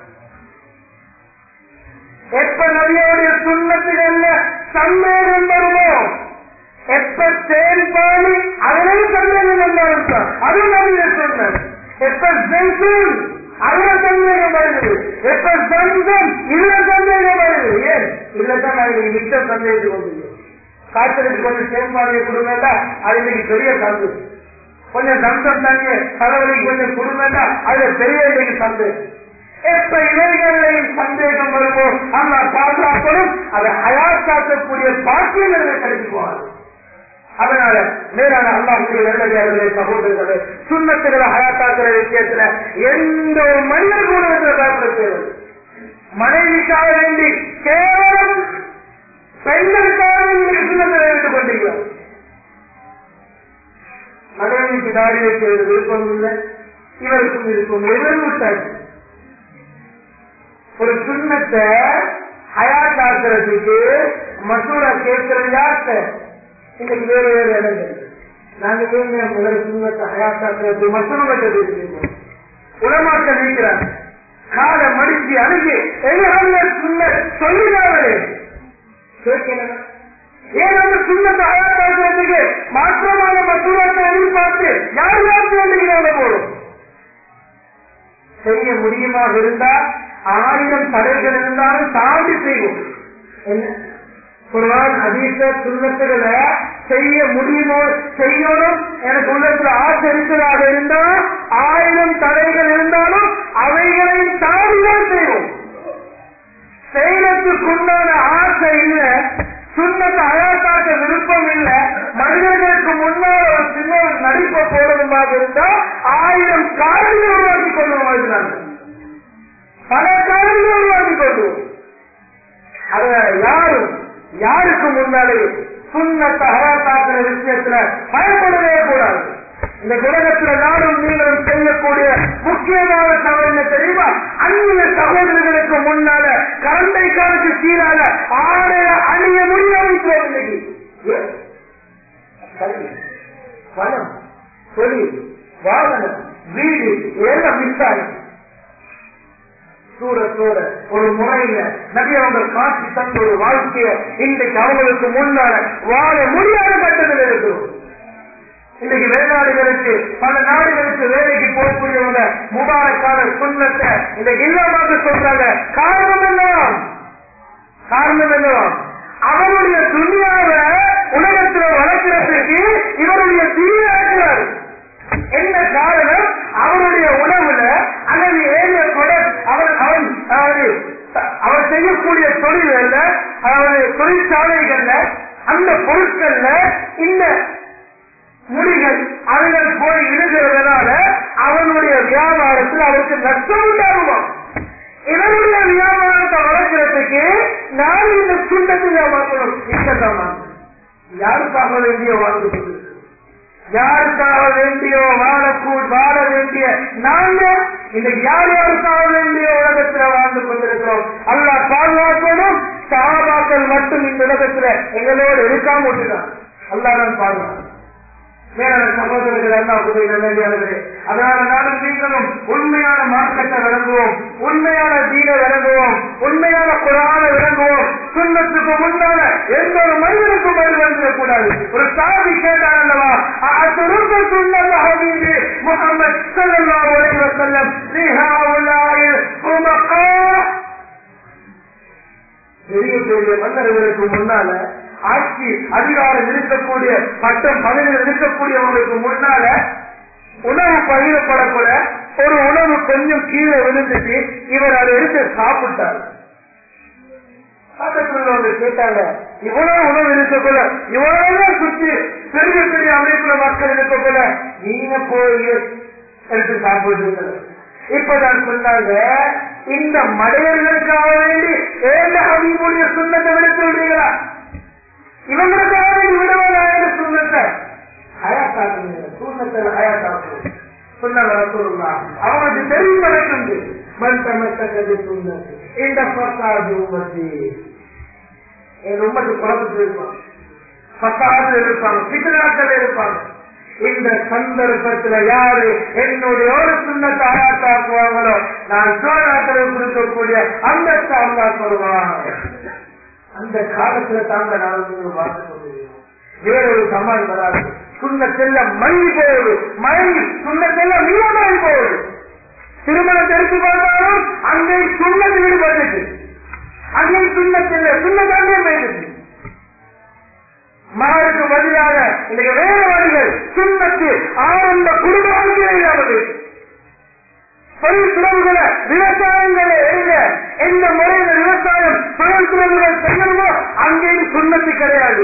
எப்ப நபியோடைய சுன்னத்துகள்ல சந்தேகம் வருமோ, எப்ப செயல்பாடு அதிலும் சந்தேகம் வந்தாலும் அது நபிய சொன்னது. எப்ப ஜெய்சூன் அதுல சந்தேகம் வருது, எப்ப சந்தம் இதுல சந்தேகம் வருது. ஏன் இதுலதான் நான் மிச்ச சந்தேகத்துக்கு வந்து காய்ச்சலுக்கு கொஞ்சம் செயல்பாடு கொடுங்கட்டா அது இன்னைக்கு பெரிய சந்தேகம். கொஞ்சம் சந்தம் தண்ணி தலைவலிக்கு கொஞ்சம் கொடுங்கட்டா அதுல பெரிய இன்னைக்கு சந்தேகம். எப்ப இவைகளையும் சந்தேகம் வருமோ அல்லாஹ் பாதுகாக்கணும். அதை ஹயாத்தாக்கக்கூடிய பாக்கியங்களை கிடைக்குவார். அதனால மேலான அல்லாஹ்வுடைய நல்லடியார்களே, சகோதரர்களே, சுன்னத்துகளை ஹயாத்தாக்குற விஷயத்துல எந்த ஒரு மனிதர் கூட பயப்பட தேவை. மனைவிக்காக வேண்டி கேவலம் பெண்களுக்காக வேண்டி சுன்னத்தை வைத்துக் கொண்டிருக்கிறார். மனைவிக்கு தாடி வைக்கிறது விருப்பம் இல்லை, இவருக்கும் விருப்பம் எதிரும் விட்டார். ஒரு சுன்னத்தை ஹயாத்தாக்குறதுக்கு மசூரா கேட்கிறது யார்கிட்ட? இன்னைக்கு வேறு வேறு இடங்கள் நாங்க ஏன் சுன்னத்தை ஹயாத்தாக்குறது மசூரத்தை பேசுகிறோம். உலமாக்கள் இருக்கிறார், காலை மடிச்சு அணுகி எதிராக சுன்ன சொல்லினாங்களே கேட்கணும். ஏன் அந்த சுன்னத்தை ஹயாத்தாக்குறதுக்கு மாற்றமான மசூராத்தை எதிர்பார்த்து யார் யாருக்கு வேண்டுகிறாங்க போலும் செய்ய முடியுமாக இருந்தா ஆயிரம் தடைகள் இருந்தாலும் தாண்டி செய்வோம். என்ன குர்ஆன் ஹதீஸ சுன்னத்துகளை செய்ய முடியுமோ செய்யணும் எனக்கு உள்ளத்துல ஆசை இருக்கிறதாக இருந்தா ஆயிரம் தடைகள் இருந்தாலும் அவைகளையும் தாண்டிதான் செய்வோம். செய்யறதுக்குண்டான ஆசை இல்ல, சுண்ணத்தை அயாத்தாக்க விருப்பம் இல்ல, மனிதர்களுக்கு முன்னால் ஒரு சின்ன ஒரு நடிப்பை போடுறதுமாக இருந்தா ஆயிரம் காரணங்களை உருவாக்கி கொள்வோம். பல காரணங்களை உருவாக்கி கொள்வோம். அதனால யாரும் யாருக்கு முன்னாலே சுண்ணத்தை அயாத்தாக்குற விஷயத்துல பயப்படவே கூடாது. இந்த உலகத்துல நாடும் நீங்களும் செய்யக்கூடிய முக்கியமான தவறு என்ன தெரியுமா? அந்நிய சகோதரர்களுக்கு முன்னால கரண்டை காலத்து கீழால ஆடைய அணிய முடியாது. பணம், தொழில், வாகனம், வீடு எல்லாம் மிஸ்ஸாகும். சூரத்தோட ஒரு முறையில நபி அவங்க காட்சி தந்த ஒரு வாழ்க்கைய இன்றைக்கு அவங்களுக்கு முன்னால வாழ முடியாத கட்டத்தில் இருக்கிறோம். இன்னைக்கு வெளிநாடுகளுக்கு பல நாடுகளுக்கு வேலைக்கு போகக்கூடியவங்க முபாரக்கான சுண்ணத்தை இன்னைக்கு இல்லாம சொல்றாங்க. காரணம் என்னவாம்? காரணம் என்னவாம்? அவருடைய துணியாவை உலகத்தில் வளர்க்கிறதுக்கு இவருடைய தீவிர என்ன காரணம்? அவருடைய உணவுல அல்லது ஏழை அவர் அவன் அவர் செய்யக்கூடிய தொழில்கள்ல அவருடைய தொழிற்சாலைகள்ல அந்த பொருட்கள்ல இந்த முடிகள் அவைகள் போய் இடுகிறதுனால அவனுடைய வியாபாரத்தில் அவருக்கு நஷ்டம் உண்டாகுமா? இவருடைய வியாபாரத்தை வளர்க்கிறதுக்கு நான் இந்த சுண்ணத்தை வாங்கணும். இஷ்டத்தான் யாருக்காக வேண்டிய வாழ்ந்து யாருக்காக வேண்டியோ வாழக்கூ வாழ வேண்டிய நாங்க இன்னைக்கு யார் யாருக்காக வேண்டிய உலகத்துல வாழ்ந்து கொண்டிருக்கிறோம். அல்லாஹ் பாதுகாக்கணும். சஹாபாக்கள் மட்டும் இந்த உலகத்துல எங்களோடு இருக்காம விட்டுதான் அல்லாஹ் தான் பாதுகாக்கணும். மேலான சகோதரர்கள் எல்லாம் உதவி நல்லே. அதனால நானும் நீங்களும் உண்மையான மார்க்கத்தை விளங்குவோம், உண்மையான தீன விளங்குவோம், உண்மையான குரானை விளங்குவோம். சுண்ணத்துக்கு முன்னால எந்த ஒரு மனிதனுக்கும் வருவதிடக்கூடாது. ஒரு சாதி கேட்டார் அல்லவா, அசுருக்க சுண்ணத் ஹபீபி முஹம்மது ஸல்லல்லாஹு அலைஹி வஸல்லம் லிஹாவுலாயில் உமகா. பெரிய பெரிய மன்னர்களுக்கு முன்னால ஆட்சி அதிகாரம் இருக்கக்கூடிய பட்டம் பதவியில் இருக்கக்கூடியவங்களுக்கு முன்னால உணவு பகிரப்படக்கூட ஒரு உணவு கொஞ்சம் கீழே விழுந்துட்டு இவர் அதை எடுத்து சாப்பிட்டார். பக்கத்துல கேட்டாங்க, இவ்வளவு உணவு இருக்கக்குள்ள இவ்வளவு சுற்றி பெரிய பெரிய அமைப்புல மக்கள் இருக்கக்குள்ள நீங்க போய் எடுத்து சாப்பிடுறீங்க. இப்பதான் சொன்னாங்க, இந்த மடையர்களுக்காக வேண்டி ஏழ ஹபீபுடைய சுண்ணத்தை விடுத்து விடுறீங்களா? இவங்களுக்காக வேண்டி விடுவதாக சுண்ணத்தை ஹயாத்தாக்குங்க. சுண்ணத்தை ஹயாத்தாக்கு சொன்னா அவங்களுக்கு தெரியும் வரைக்கும் மந்தமத்தது சுண்ணத்து இந்த பசாது உமத்தி என் உம்மத்து குழப்பத்தில் இருப்பாங்க, பசாது இருப்பாங்க, பித்தனாக்கள் இருப்பாங்க. இந்த சந்தர்ப்பத்தில் யாரு என்னுடைய ஒரு சுண்ணத்தை ஹயாத்தாக்குவாங்களோ நான் சோழாக்களுக்கு கொடுக்கக்கூடிய அந்த சாந்தா சொல்லுவாங்க. அந்த காலத்துல தாங்க நான் பார்த்து கொண்டிருக்கிறோம். வேறொரு சமாளி வராது. சுண்ணத்தெல்ல மழை போகுது, மழை சுண்ணத்தெல்ல மீளமாகி போகுது. திருமணத்தை எடுத்து பார்த்தாலும் அங்கே சுண்ணத்து ஈடுபட்டு அங்கே சுண்ணத்தில்லை, சுண்ணத்தாண்டே போயிடுச்சு. மகளுக்கு பதிலாக இன்னைக்கு வேற வழிகள் சுண்ணத்து ஆரம்ப குடும்ப வாழ்க்கையாவது தொழில் துறவுகளை விவசாயங்களை எழுத எந்த முறையில விவசாயம் தொழில் துறவுகள் செய்யணுமோ அங்கேயும் சுண்ணத்து கிடையாது.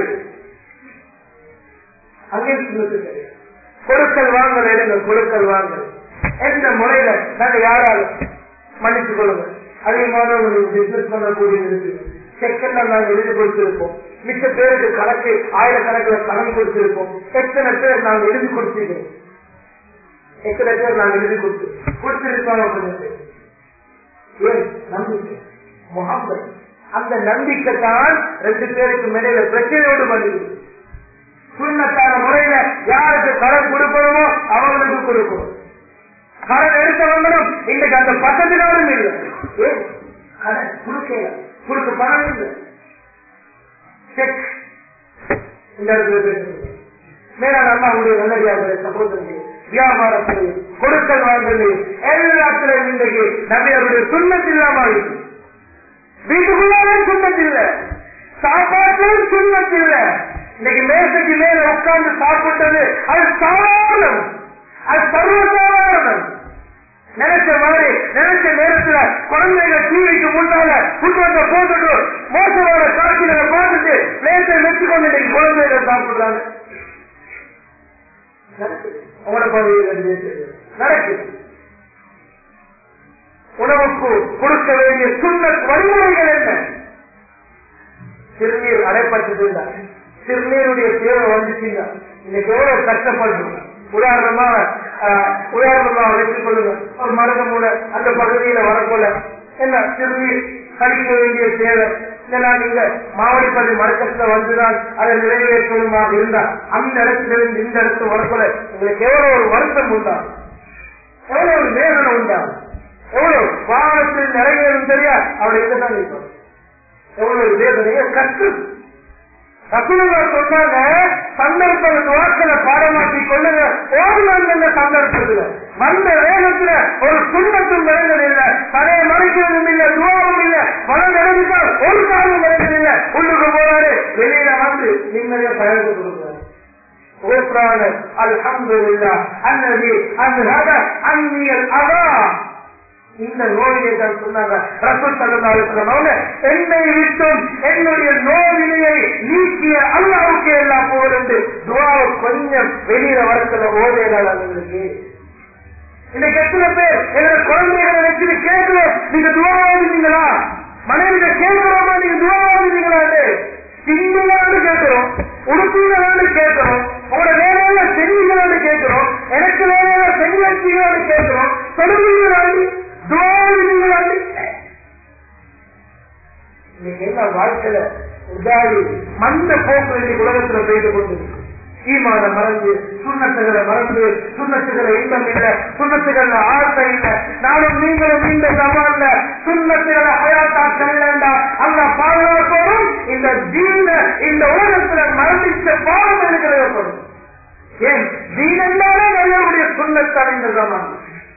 அங்கேயும் சுண்ணத்து கிடையாது. கொடுக்கல் வாங்கல் எடுங்க, கொடுக்கல் வாங்கல் எந்த முறையில நாங்க யாராலும் மன்னித்துக் கொள்ளுங்க. அதிகமான ஒரு பிசினஸ் பண்ணக்கூடியது இருக்கு. செக்கெல்லாம் நாங்கள் எழுதி கொடுத்திருப்போம். மிச்ச பேருக்கு கணக்கு ஆயிரக்கணக்கில் கடன் கொடுத்திருப்போம். எத்தனை பேர் நாங்கள் எழுதி கொடுத்திருக்கோம், எத்தனை பேர் நாங்கள் எழுதி கொடுத்து கொடுத்திருக்கோம். ஏன் நம்பிக்கை, முகம்மது. அந்த நம்பிக்கை தான் ரெண்டு பேருக்கு மேல பிரச்சனையோடு வருது. சுண்ணத்தான முறையில யாருக்கு கடன் கொடுக்கணுமோ அவங்களுக்கு கொடுக்கணும். கடன் எடுத்தவங்களும் இன்னைக்கு அந்த பக்கத்தினாலும் இல்லை. ஏன் கடன் கொடுக்க கொடுக்க பணம் இல்லை. செக் இந்த இடத்துல பேசுறது மேலான அம்மாவுடைய நல்லடியாக சகோதரர்கள் வியாபாரத்தில் கொடுக்கல் வாங்கல் எல்லாத்திலும் இன்றைக்கு நபியருடைய சுண்ணத்து இல்லாம இருக்கு. வீட்டுக்குள்ளாலே சுண்ணத்து இல்ல, சாப்பாட்டிலும் சுண்ணத்து இல்ல. இன்னைக்கு மேசைக்கு மேல உட்கார்ந்து சாப்பிட்டது அது சாதாரணம், அது சர்வசாதாரணம். நினைச்ச மாதிரி நினைச்ச நேரத்துல குழந்தைகள் டிவிக்கு முன்னால புத்தகத்தை போட்டுட்டு மோசமான காட்சிகளை பார்த்துட்டு பிளேட்டை வச்சுக்கொண்டு இன்னைக்கு குழந்தைகள் சாப்பிடுறாங்க. உங்களோட பகுதியில் நடக்குது. உணவுக்கு கொடுக்க வேண்டிய சுண்ணத் வழிமுறைகள் என்ன? சிறுநீர் அடைப்பட்டது, சிறுநீருடைய தேவை வந்துச்சுங்க. இன்னைக்கு எவ்வளவு கஷ்டப்படுறோம். உதாரணமா உதாரணமாக வைத்துக் கொள்ளுங்க, ஒரு மருத மூட அந்த பகுதியில வரப்போல என்ன சிறுநீர் கழிக்க வேண்டிய தேவை இதெல்லாம் நீங்க மாவடிப்பள்ளி மரக்கத்துல வந்துதான் அதை நிறைவேற்றமாக இருந்தால் அந்த இடத்துல இருந்து இந்த இடத்துல வரப்போல உங்களுக்கு எவ்வளவு ஒரு வருத்தம் உண்டா, எவ்வளவு ஒரு வேதனை உண்டா, எவ்வளவு வாகனத்தில் நிறைவேறும் தெரியா அவளை இங்கதான் இருப்பாங்க. எவ்வளவு வேதனைய கஷ்டம். ரசூலுல்லா சொன்னாங்க, சந்தர்ப்ப துவாக்களை பாடமாக்கி கொள்ளுங்க. ஓடுங்க சந்தர்ப்பத்துல வந்த வேகத்துல ஒரு சுண்ணத்தும் விளைந்ததில்லை, தரையை மறைக்கிறதும் இல்லை, துவாவும் இல்லை, மனம் நடந்தால் ஒரு காலம் விளைந்ததில்லை. உள்ளுக்கு போறாரு, வெளியில வந்து நிம்மதியா பழகு கொடுக்கிறார். அல்ஹம்துலில்லாஹ் அல்லதி அன்ஹத அன்னியல் அதா. இந்த நோயை தான் சொன்னாங்க ரசூல் ஸல்லல்லாஹு அலைஹி வஸல்லம், என்னை விட்டும் என்னுடைய நோயினை நீக்கிய அல்லாஹ்வுக்கு எல்லாம் போகிறது. துஆவை கொஞ்சம் வெளியில வரத்துல ஓதேடால உங்களுக்கு. இன்னைக்கு எத்தனை பேர் என்னோட குழந்தைகளை வச்சுட்டு கேட்கிறோம், நீங்க துஆ ஓதுவீங்களா? மனைவிட கேட்கிறோமா நீங்க துஆ ஓதுவீங்களான்னு? திங்களான்னு கேட்கிறோம், உடுப்பீங்களான்னு கேட்கிறோம், உங்களோட வேலையில செஞ்சீங்களான்னு கேட்கிறோம், எனக்கு வேலையில செஞ்சு வச்சீங்களான்னு கேட்கிறோம், சொல்லுவீங்களான்னு என்ன வாழ்க்கையில உதாரி மந்த போக்கு உலகத்துல பெய்து கொண்டு ஈமான மறந்து சுண்ணத்துகளை மறந்து சுண்ணத்துகளை இன்பம் இல்லை, சுண்ணத்துகள்ல ஆசை இல்லை. நானும் நீங்களும் இந்த சவால்ல சுண்ணத்துகளை ஹயாத்தாக்க இல்லைண்டா அல்ல பாதுகாப்போம். இந்த தீன இந்த உலகத்துல மரணிச்ச பாவம் எனக்கு ஏற்படும். ஏன் தீனந்தானே நல்லவருடைய சுண்ணத்தான இந்த சவால்.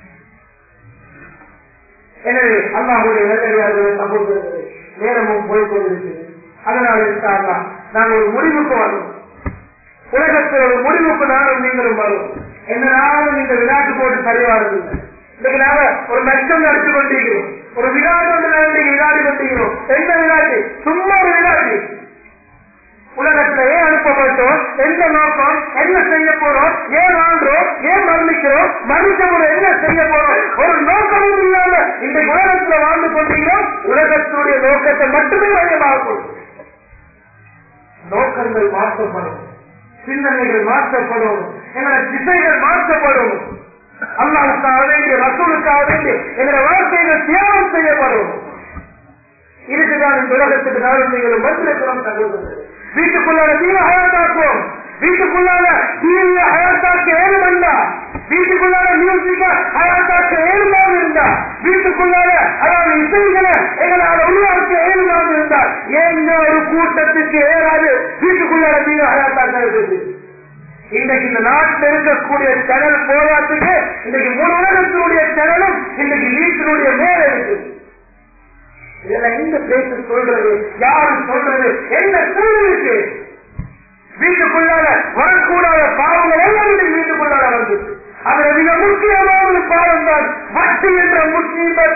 எனவே அல்லாஹ்வுடைய நல்லடியார்களை சகோதரர்களே, நேரமும் போய்கொண்டிருக்கிறது. அதனால் இருக்காங்களா நாங்கள் ஒரு முடிவுக்கு வரும். உலகத்தில் ஒரு முடிவுக்கு நானும் நீங்களும் வரும். என்னனாலும் இந்த விளையாட்டு போட்டு சரிவாரதில்லை. இன்னைக்கு நாங்க ஒரு நஷ்டம் நடத்தி கொண்டிருக்கிறோம், ஒரு விளையாட்டு ஒன்று விளையாடி கொண்டிருக்கிறோம். என்ன விளையாட்டு? சும்மா ஒரு விளையாட்டு. உலகத்துல ஏன் அனுப்பப்பட்டோம், எந்த நோக்கம், என்ன செய்ய போறோம், ஏன் வாழ்றோம், ஏன் மரணிக்கிறோம், மனுஷன் என்ன செய்ய போறோம், ஒரு நோக்கமும் இல்லாம இந்த உலகத்துல வாழ்ந்து கொண்டீங்களோ உலகத்துடைய நோக்கத்தை மட்டுமே மையமாக கொடுக்கும். நோக்கங்கள் மாற்றப்படும், சிந்தனைகள் மாற்றப்படும், எங்களோட திசைகள் மாற்றப்படும். அல்லாஹ்வுக்காக வேண்டிய ரசூலுக்காக வேண்டிய எங்களோட வாழ்க்கைகள் தியாகம் செய்யப்படும். இதுக்குதான் இந்த உலகத்துக்கு நாளும் நீங்களும் வந்திருக்கிறோம் சகோதரர்கள். வீட்டுக்குள்ளால தீன ஹயாத்தாக்குவோம், வீட்டுக்குள்ளால தீன ஹயாத்தாக்க ஏழுமண்டா, வீட்டுக்குள்ளால மியூசிக்க ஹயாத்தாக்க ஏழுமாக இருந்தா, வீட்டுக்குள்ளால அதாவது இசைகளை எங்களால் உருவாக்க ஏழுமாக இருந்தா எந்த ஒரு கூட்டத்துக்கு ஏறாது வீட்டுக்குள்ளால தீன ஹயாத்தாக்க இருக்குது. இன்றைக்கு இந்த நாட்டில் இருக்கக்கூடிய சேனல் போராட்டுக்கு இன்றைக்கு முழு உலகத்தினுடைய சேனலும் இன்றைக்கு வீட்டினுடைய மேல இருக்குது. இதெல்லாம் இந்த பேச்சு சொல்றது, யாரு சொல்றது, என்ன சூழ்நிலை? வீட்டுக்குள்ளால வரக்கூடாத பாவங்கள் எல்லாம் வீட்டுக்குள்ளால வந்து அதுல மிக முக்கியமான பாவம் தான் வட்டி என்ற முஸ்லீமத்.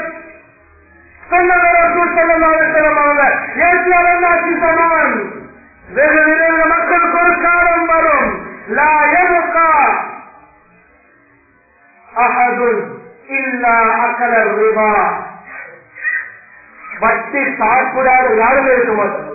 சமான் வெகு விரைந்த மக்களுக்கு ஒரு காலம் வரும். வட்டி சாப்பிடாத யாருமே இருக்க மாட்டாங்க.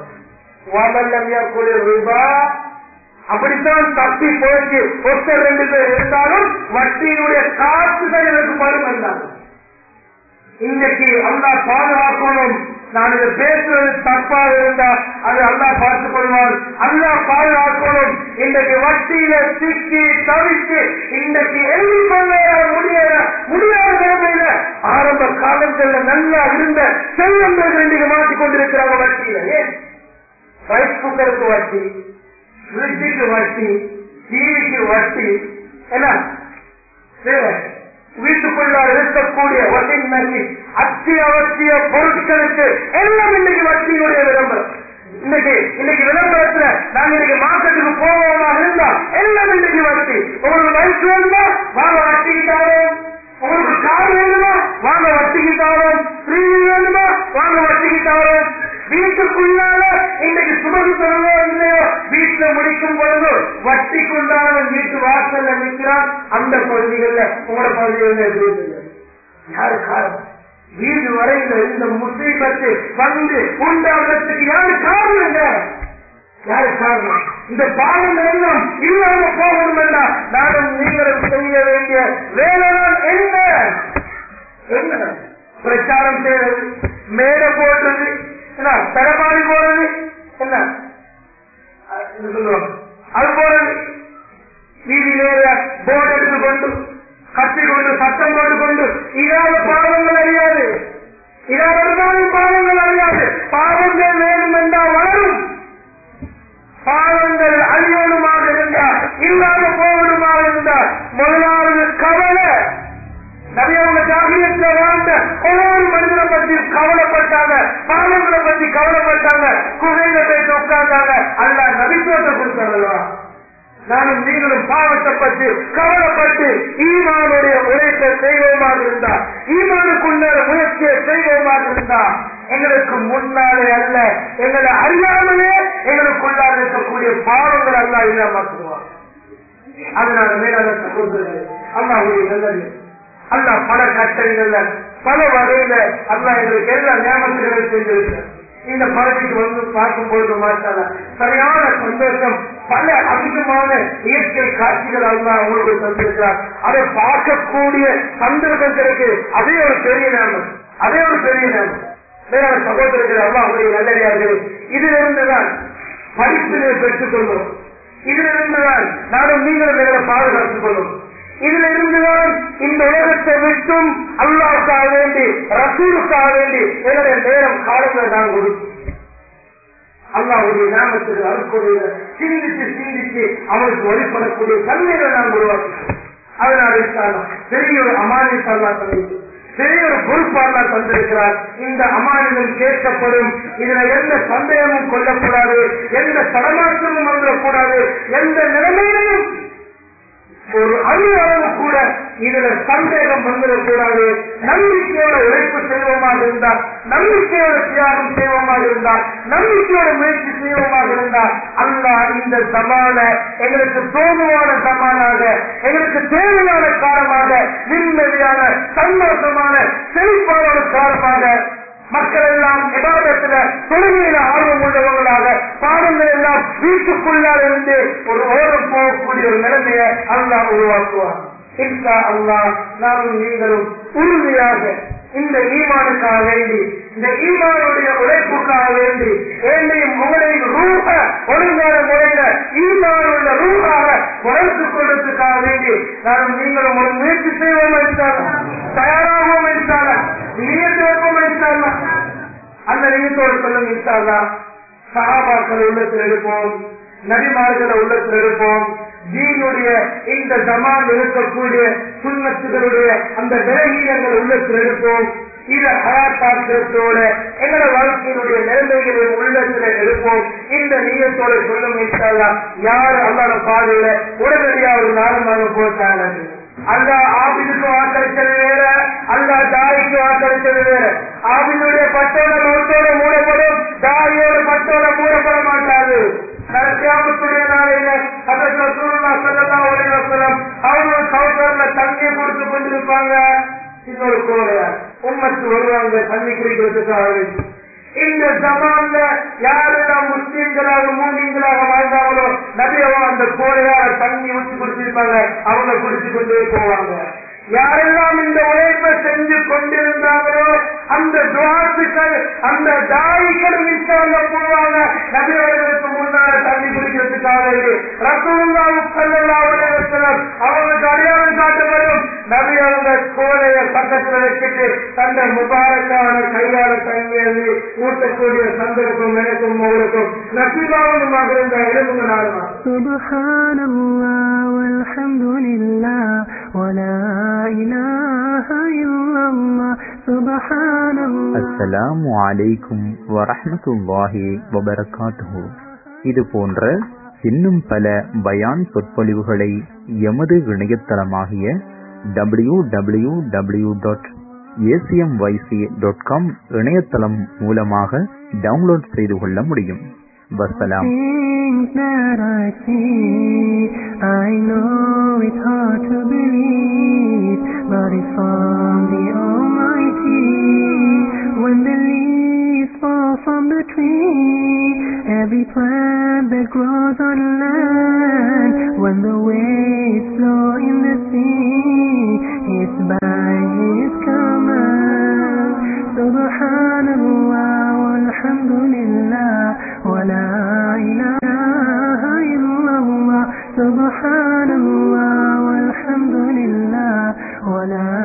அப்படித்தான் தப்பி போச்சு ஒருத்தர் ரெண்டு பேர் இருந்தாலும் வட்டியினுடைய காசுகள் எனக்கு படும் என்றாங்க. இன்னைக்கு அல்லாஹ் பாதுகாக்கணும். நான் இதை பேசுவது தப்பாக இருந்தா அது அல்லாஹ் பார்த்துக் கொள்வான். அல்லாஹ் பாதுகாக்கணும். இன்றைக்கு வட்டியில சிக்கி தவிச்சு இன்றைக்கு எண்ணிக்கொள்ள முடியாத முடியாத நிலைமையில ஆரம்ப காலங்கள்ல நல்லா இருந்த செல்வந்தர்கள் இன்றைக்கு மாற்றிக் கொண்டிருக்கிறாங்க வட்டியில. ஏன்? ரைஸ் குக்கருக்கு வட்டி, ஃப்ரிட்ஜுக்கு வட்டி, டிவிக்கு வட்டி, என்ன வீட்டுக்குள்ளால் இருக்கக்கூடிய வட்டி, அத்தியாவசிய பொருட்களுக்கு எல்லாம் இன்னைக்கு வட்டியுடைய விளம்பரம். இன்னைக்கு இன்னைக்கு விளம்பரத்துல நாங்க இன்னைக்கு மார்க்கெட்டுக்கு போவோமா இருந்தா எல்லாம் இன்னைக்கு வட்டி. உங்களுக்கு வயசு வேணுமா வாங்க வட்டிக்கிட்டாரோ, உங்களுக்கு கார் வேணுமா வாங்க வட்டிக்கு தாரோம், ஸ்ரீவி வேணுமா வாங்க வட்டிக்கு தாரோம். வீட்டுக்குள்ளால இன்னைக்கு சுமந்து தரவோ இல்லையோ வீட்டுல முடிக்கும் பொழுது வட்டிக்குள்ளான வீட்டு வாசல்ல நிற்கிறான். அந்த பகுதிகள்ல உங்களோட பகுதிகள் யாரு காரணம்? வீடு வரையில இந்த முசீபத்து வந்து உண்டாகிறதுக்கு யாரு காரணம்? யாரு காரணம்? இந்த பாவம் எல்லாம் இல்லாம போகணும் என்றா நானும் நீங்களும் செய்ய வேண்டிய வேலைதான் என்ன? என்ன பிரச்சாரம் செய்வது, மேடை போடுறது, என்ன தரமாறி போறது, என்ன சொல்லுவாங்க அது போறது, வீதியிலே போர்டு எடுத்து கொண்டு கட்டி கொண்டு சத்தம் போட்டு கொண்டு இதால பாவங்கள் அறியாது, இதாவதுதான் பாவங்கள் அறியாது. பாவங்கள் வேணும் என்றால் வளரும், பாவங்கள் அழியணுமாக இருந்தால் இல்லாத போகணுமாக இருந்தால் முதலாவது கவலை. நபியவங்க ஜாகிலியத்துல வாழ்ந்த ஒவ்வொரு மனிதனை பற்றி கவலைப்பட்டாங்க, பாவங்களை பற்றி கவலைப்பட்டாங்க, குகையில போயிட்டு உட்கார்ந்தாங்க. அல்ல நபித்துவத்தை கொடுத்தாங்களா? நானும் நீங்களும் பாவத்தை பற்றி கவலைப்பட்டு ஈமானுடைய உழைப்பை செய்வோமாக இருந்தா, ஈமானுக்குள்ள முயற்சியை செய்வோமாக இருந்தா எங்களுக்கு முன்னாலே அல்ல எங்களை அறியாமலே எங்களுக்குள்ளாக இருக்கக்கூடிய பாவங்கள் அல்ல இல்லாமக்குவான். அதனால மேலான சகோதரர்களே, அல்லாஹ்வுடைய நல்லது அல்லா பல கட்டங்கள்ல பல வகையில அல்லா எங்களுக்கு எல்லா ஞாபகங்களை செஞ்சிருக்கிறார். இந்த பகுதிக்கு வந்து பார்க்கும்போது மாட்டாங்க சரியான சந்தோஷம். பல அதிகமான இயற்கை காட்சிகள் அல்லா உங்களுக்கு தந்திருக்கிறார். அதை பார்க்கக்கூடிய சந்தர்ப்பம் கிடைக்கு. அதே ஒரு பெரிய நேரம், அதே ஒரு பெரிய நேரம். மேலான சகோதரர்கள் அல்லாஹ்வுடைய நல்லடியார்கள், இதிலிருந்துதான் படிப்பினை பெற்றுக் கொள்ளும், இதிலிருந்துதான் நானும் நீங்களும் எங்களை பாதுகாத்துக் கொள்ளும், இதுல இருந்துதான் இந்த உலகத்தை விட்டும் அல்லாஹ்வுக்காக வேண்டி ரசூலுக்காக வேண்டி என்னுடைய நேரம் காலங்கள் நான் கொடுக்கும். அல்லாஹ்வுடைய நாமத்துக்கு அருட்கொடைய சிந்திச்சு சிந்திச்சு அவனுக்கு வழிபடக்கூடிய தன்மையை நான் உருவாக்குகிறேன். அதனால பெரிய ஒரு அமானியத்தை அல்லாஹ் தந்திருக்கிறார், பெரிய ஒரு பொறுப்பு அல்லாஹ் தந்திருக்கிறார். இந்த அமானியம் கேட்கப்படும். இதுல எந்த சந்தேகமும் கொள்ளக்கூடாது, எந்த தடமாற்றமும் வந்துடக்கூடாது, எந்த நிலைமையிலும் ஒரு அணு அளவு கூட இதுல சந்தேகம் வந்துடக்கூடாது. நம்பிக்கையோட உழைப்பு செய்வோமாக இருந்தால், நம்பிக்கையோட தியாகம் செய்வோமாக இருந்தால், நம்பிக்கையோட முயற்சி செய்வோமாக இருந்தால் அல்லாஹ் இந்த சமான எங்களுக்கு தோதுவான சமானாக, எங்களுக்கு தேவையான காலமாக, நிம்மதியான சந்தோஷமான செழிப்பான ஒரு காலமாக, மக்கள் எல்லாம் இபாதத்துல தொழுகையில ஆர்வம் உள்ளவங்களாக, பாடங்கள் எல்லாம் வீட்டுக்குள்ளால் இருந்து ஒரு ஓரம் போகக்கூடிய ஒரு நிலைமையை அல்லாஹ் உருவாக்குவார். இன்ஷா அல்லாஹ் நானும் நீங்களும் உறுதியாக இந்த ஈமானுக்காக வேண்டி, இந்த ஈமானுடைய உழைப்புக்காக வேண்டி, என்னையும் உங்களையும் ரூஹ ஒழுங்கான முறையில ஈமானுடைய ரூஹாக வளர்த்துக் கொள்வதற்காக வேண்டி நானும் நீங்களும் ஒரு முயற்சி செய்வோம் என்றால், தயாராகவும் என்றால், நீயத்தோடும் என்றால் அந்த நீயத்தோடு சொல்லும் இன்ஷா சஹாபாக்களை உள்ளத்தில் எடுப்போம், நபிமார்களை உள்ளத்தில் எடுப்போம், தீனுடைய இந்த ஜமான் இருக்கக்கூடிய சுன்னத்துகளுடைய அந்த விலகீனங்கள் உள்ளத்தில் எடுப்போம். இதை ஹயாத்தாக்கத்தோட எங்களோட வாழ்க்கையினுடைய நிலைமைகளை உள்ளத்துல எடுப்போம். இந்த நீயத்தோட சொல்லும் இன்ஷா யாரு அல்லாஹ் பாதையில உடனடியா ஒரு நாலு மாதம் போட்டாங்க. அல்லா ஆபிதுக்கு வாக்களித்தது வேற, அல்லா தாய்க்கு வாக்களித்தது வேற. ஆபிதுடைய பட்டோட மௌத்தோட மூடப்படும், தாயோட பட்டோட மூடப்பட மாட்டாது. கியாமத்துடைய நாளையில ஹஜ்ரத் ரசூலுல்லாஹ் ஸல்லல்லாஹு அலைஹி வஸல்லம் அவங்க கௌசர்ல தண்ணியை கொடுத்து கொண்டிருப்பாங்க. இன்னொரு கோடையா உம்மத்து வருவாங்க தண்ணி குடிக்கிறதுக்காக. இந்த ஜமான்ல யாரெல்லாம் முஸ்லிம்களாக மூமின்களாக வாழ்ந்தாங்களோ நபியவோ அந்த கோடையால தண்ணி ஊற்றி குடிச்சிருப்பாங்க, அவங்க குடிச்சு கொண்டே போவாங்க. யாரெல்லாம் இந்த உழைப்பை செஞ்சு கொண்டிருந்தாங்களோ அந்த துஆத்துக்கள், அந்த தாயிகளும் இன்ஷாஅல்லாஹ் போவாங்க நபி அவர்களுக்கு முன்னால தண்ணி குடிக்கிறதுக்காக. ரசூலுல்லாஹ் ஸல்லல்லாஹு அலைஹி வஸல்லம் அவங்களுக்கு அடையாளம் காட்டப்படும். நபி அவங்க கோலைய பக்கத்துல வச்சுட்டு தந்த முபாரக்கான கையால தண்ணி ஊட்டக்கூடிய சந்தர்ப்பம் எனக்கும் உங்களுக்கும் நசீபாவனுமாக இருந்த இடமுங்க நாளுமா. சுப்ஹானல்லாஹ் வல்ஹம்துலில்லாஹ் வலா இலாஹ இல்லல்லாஹ் சுப்ஹானல்லாஹ். அஸ்ஸலாமு அலைக்கும் வரஹ்மத்துல்லாஹி வபரகாத்துஹு. இது போன்ற இன்னும் பல பயான் சொற்பொழிவுகளை எமது இணையதளமாகிய W W W dot ACMYC dot com இணையதளம் மூலமாக டவுன்லோட் செய்து கொள்ள முடியும். வஸ்ஸலாம். Things that I see, I know it's hard to believe, but it's from the Almighty. When the leaves fall from the tree, every plant that grows on land, when the waves flow in the sea, it's by His command. Subhanallah walhamdulillah wa la ilaha illallah. Subhanallah walhamdulillah wa la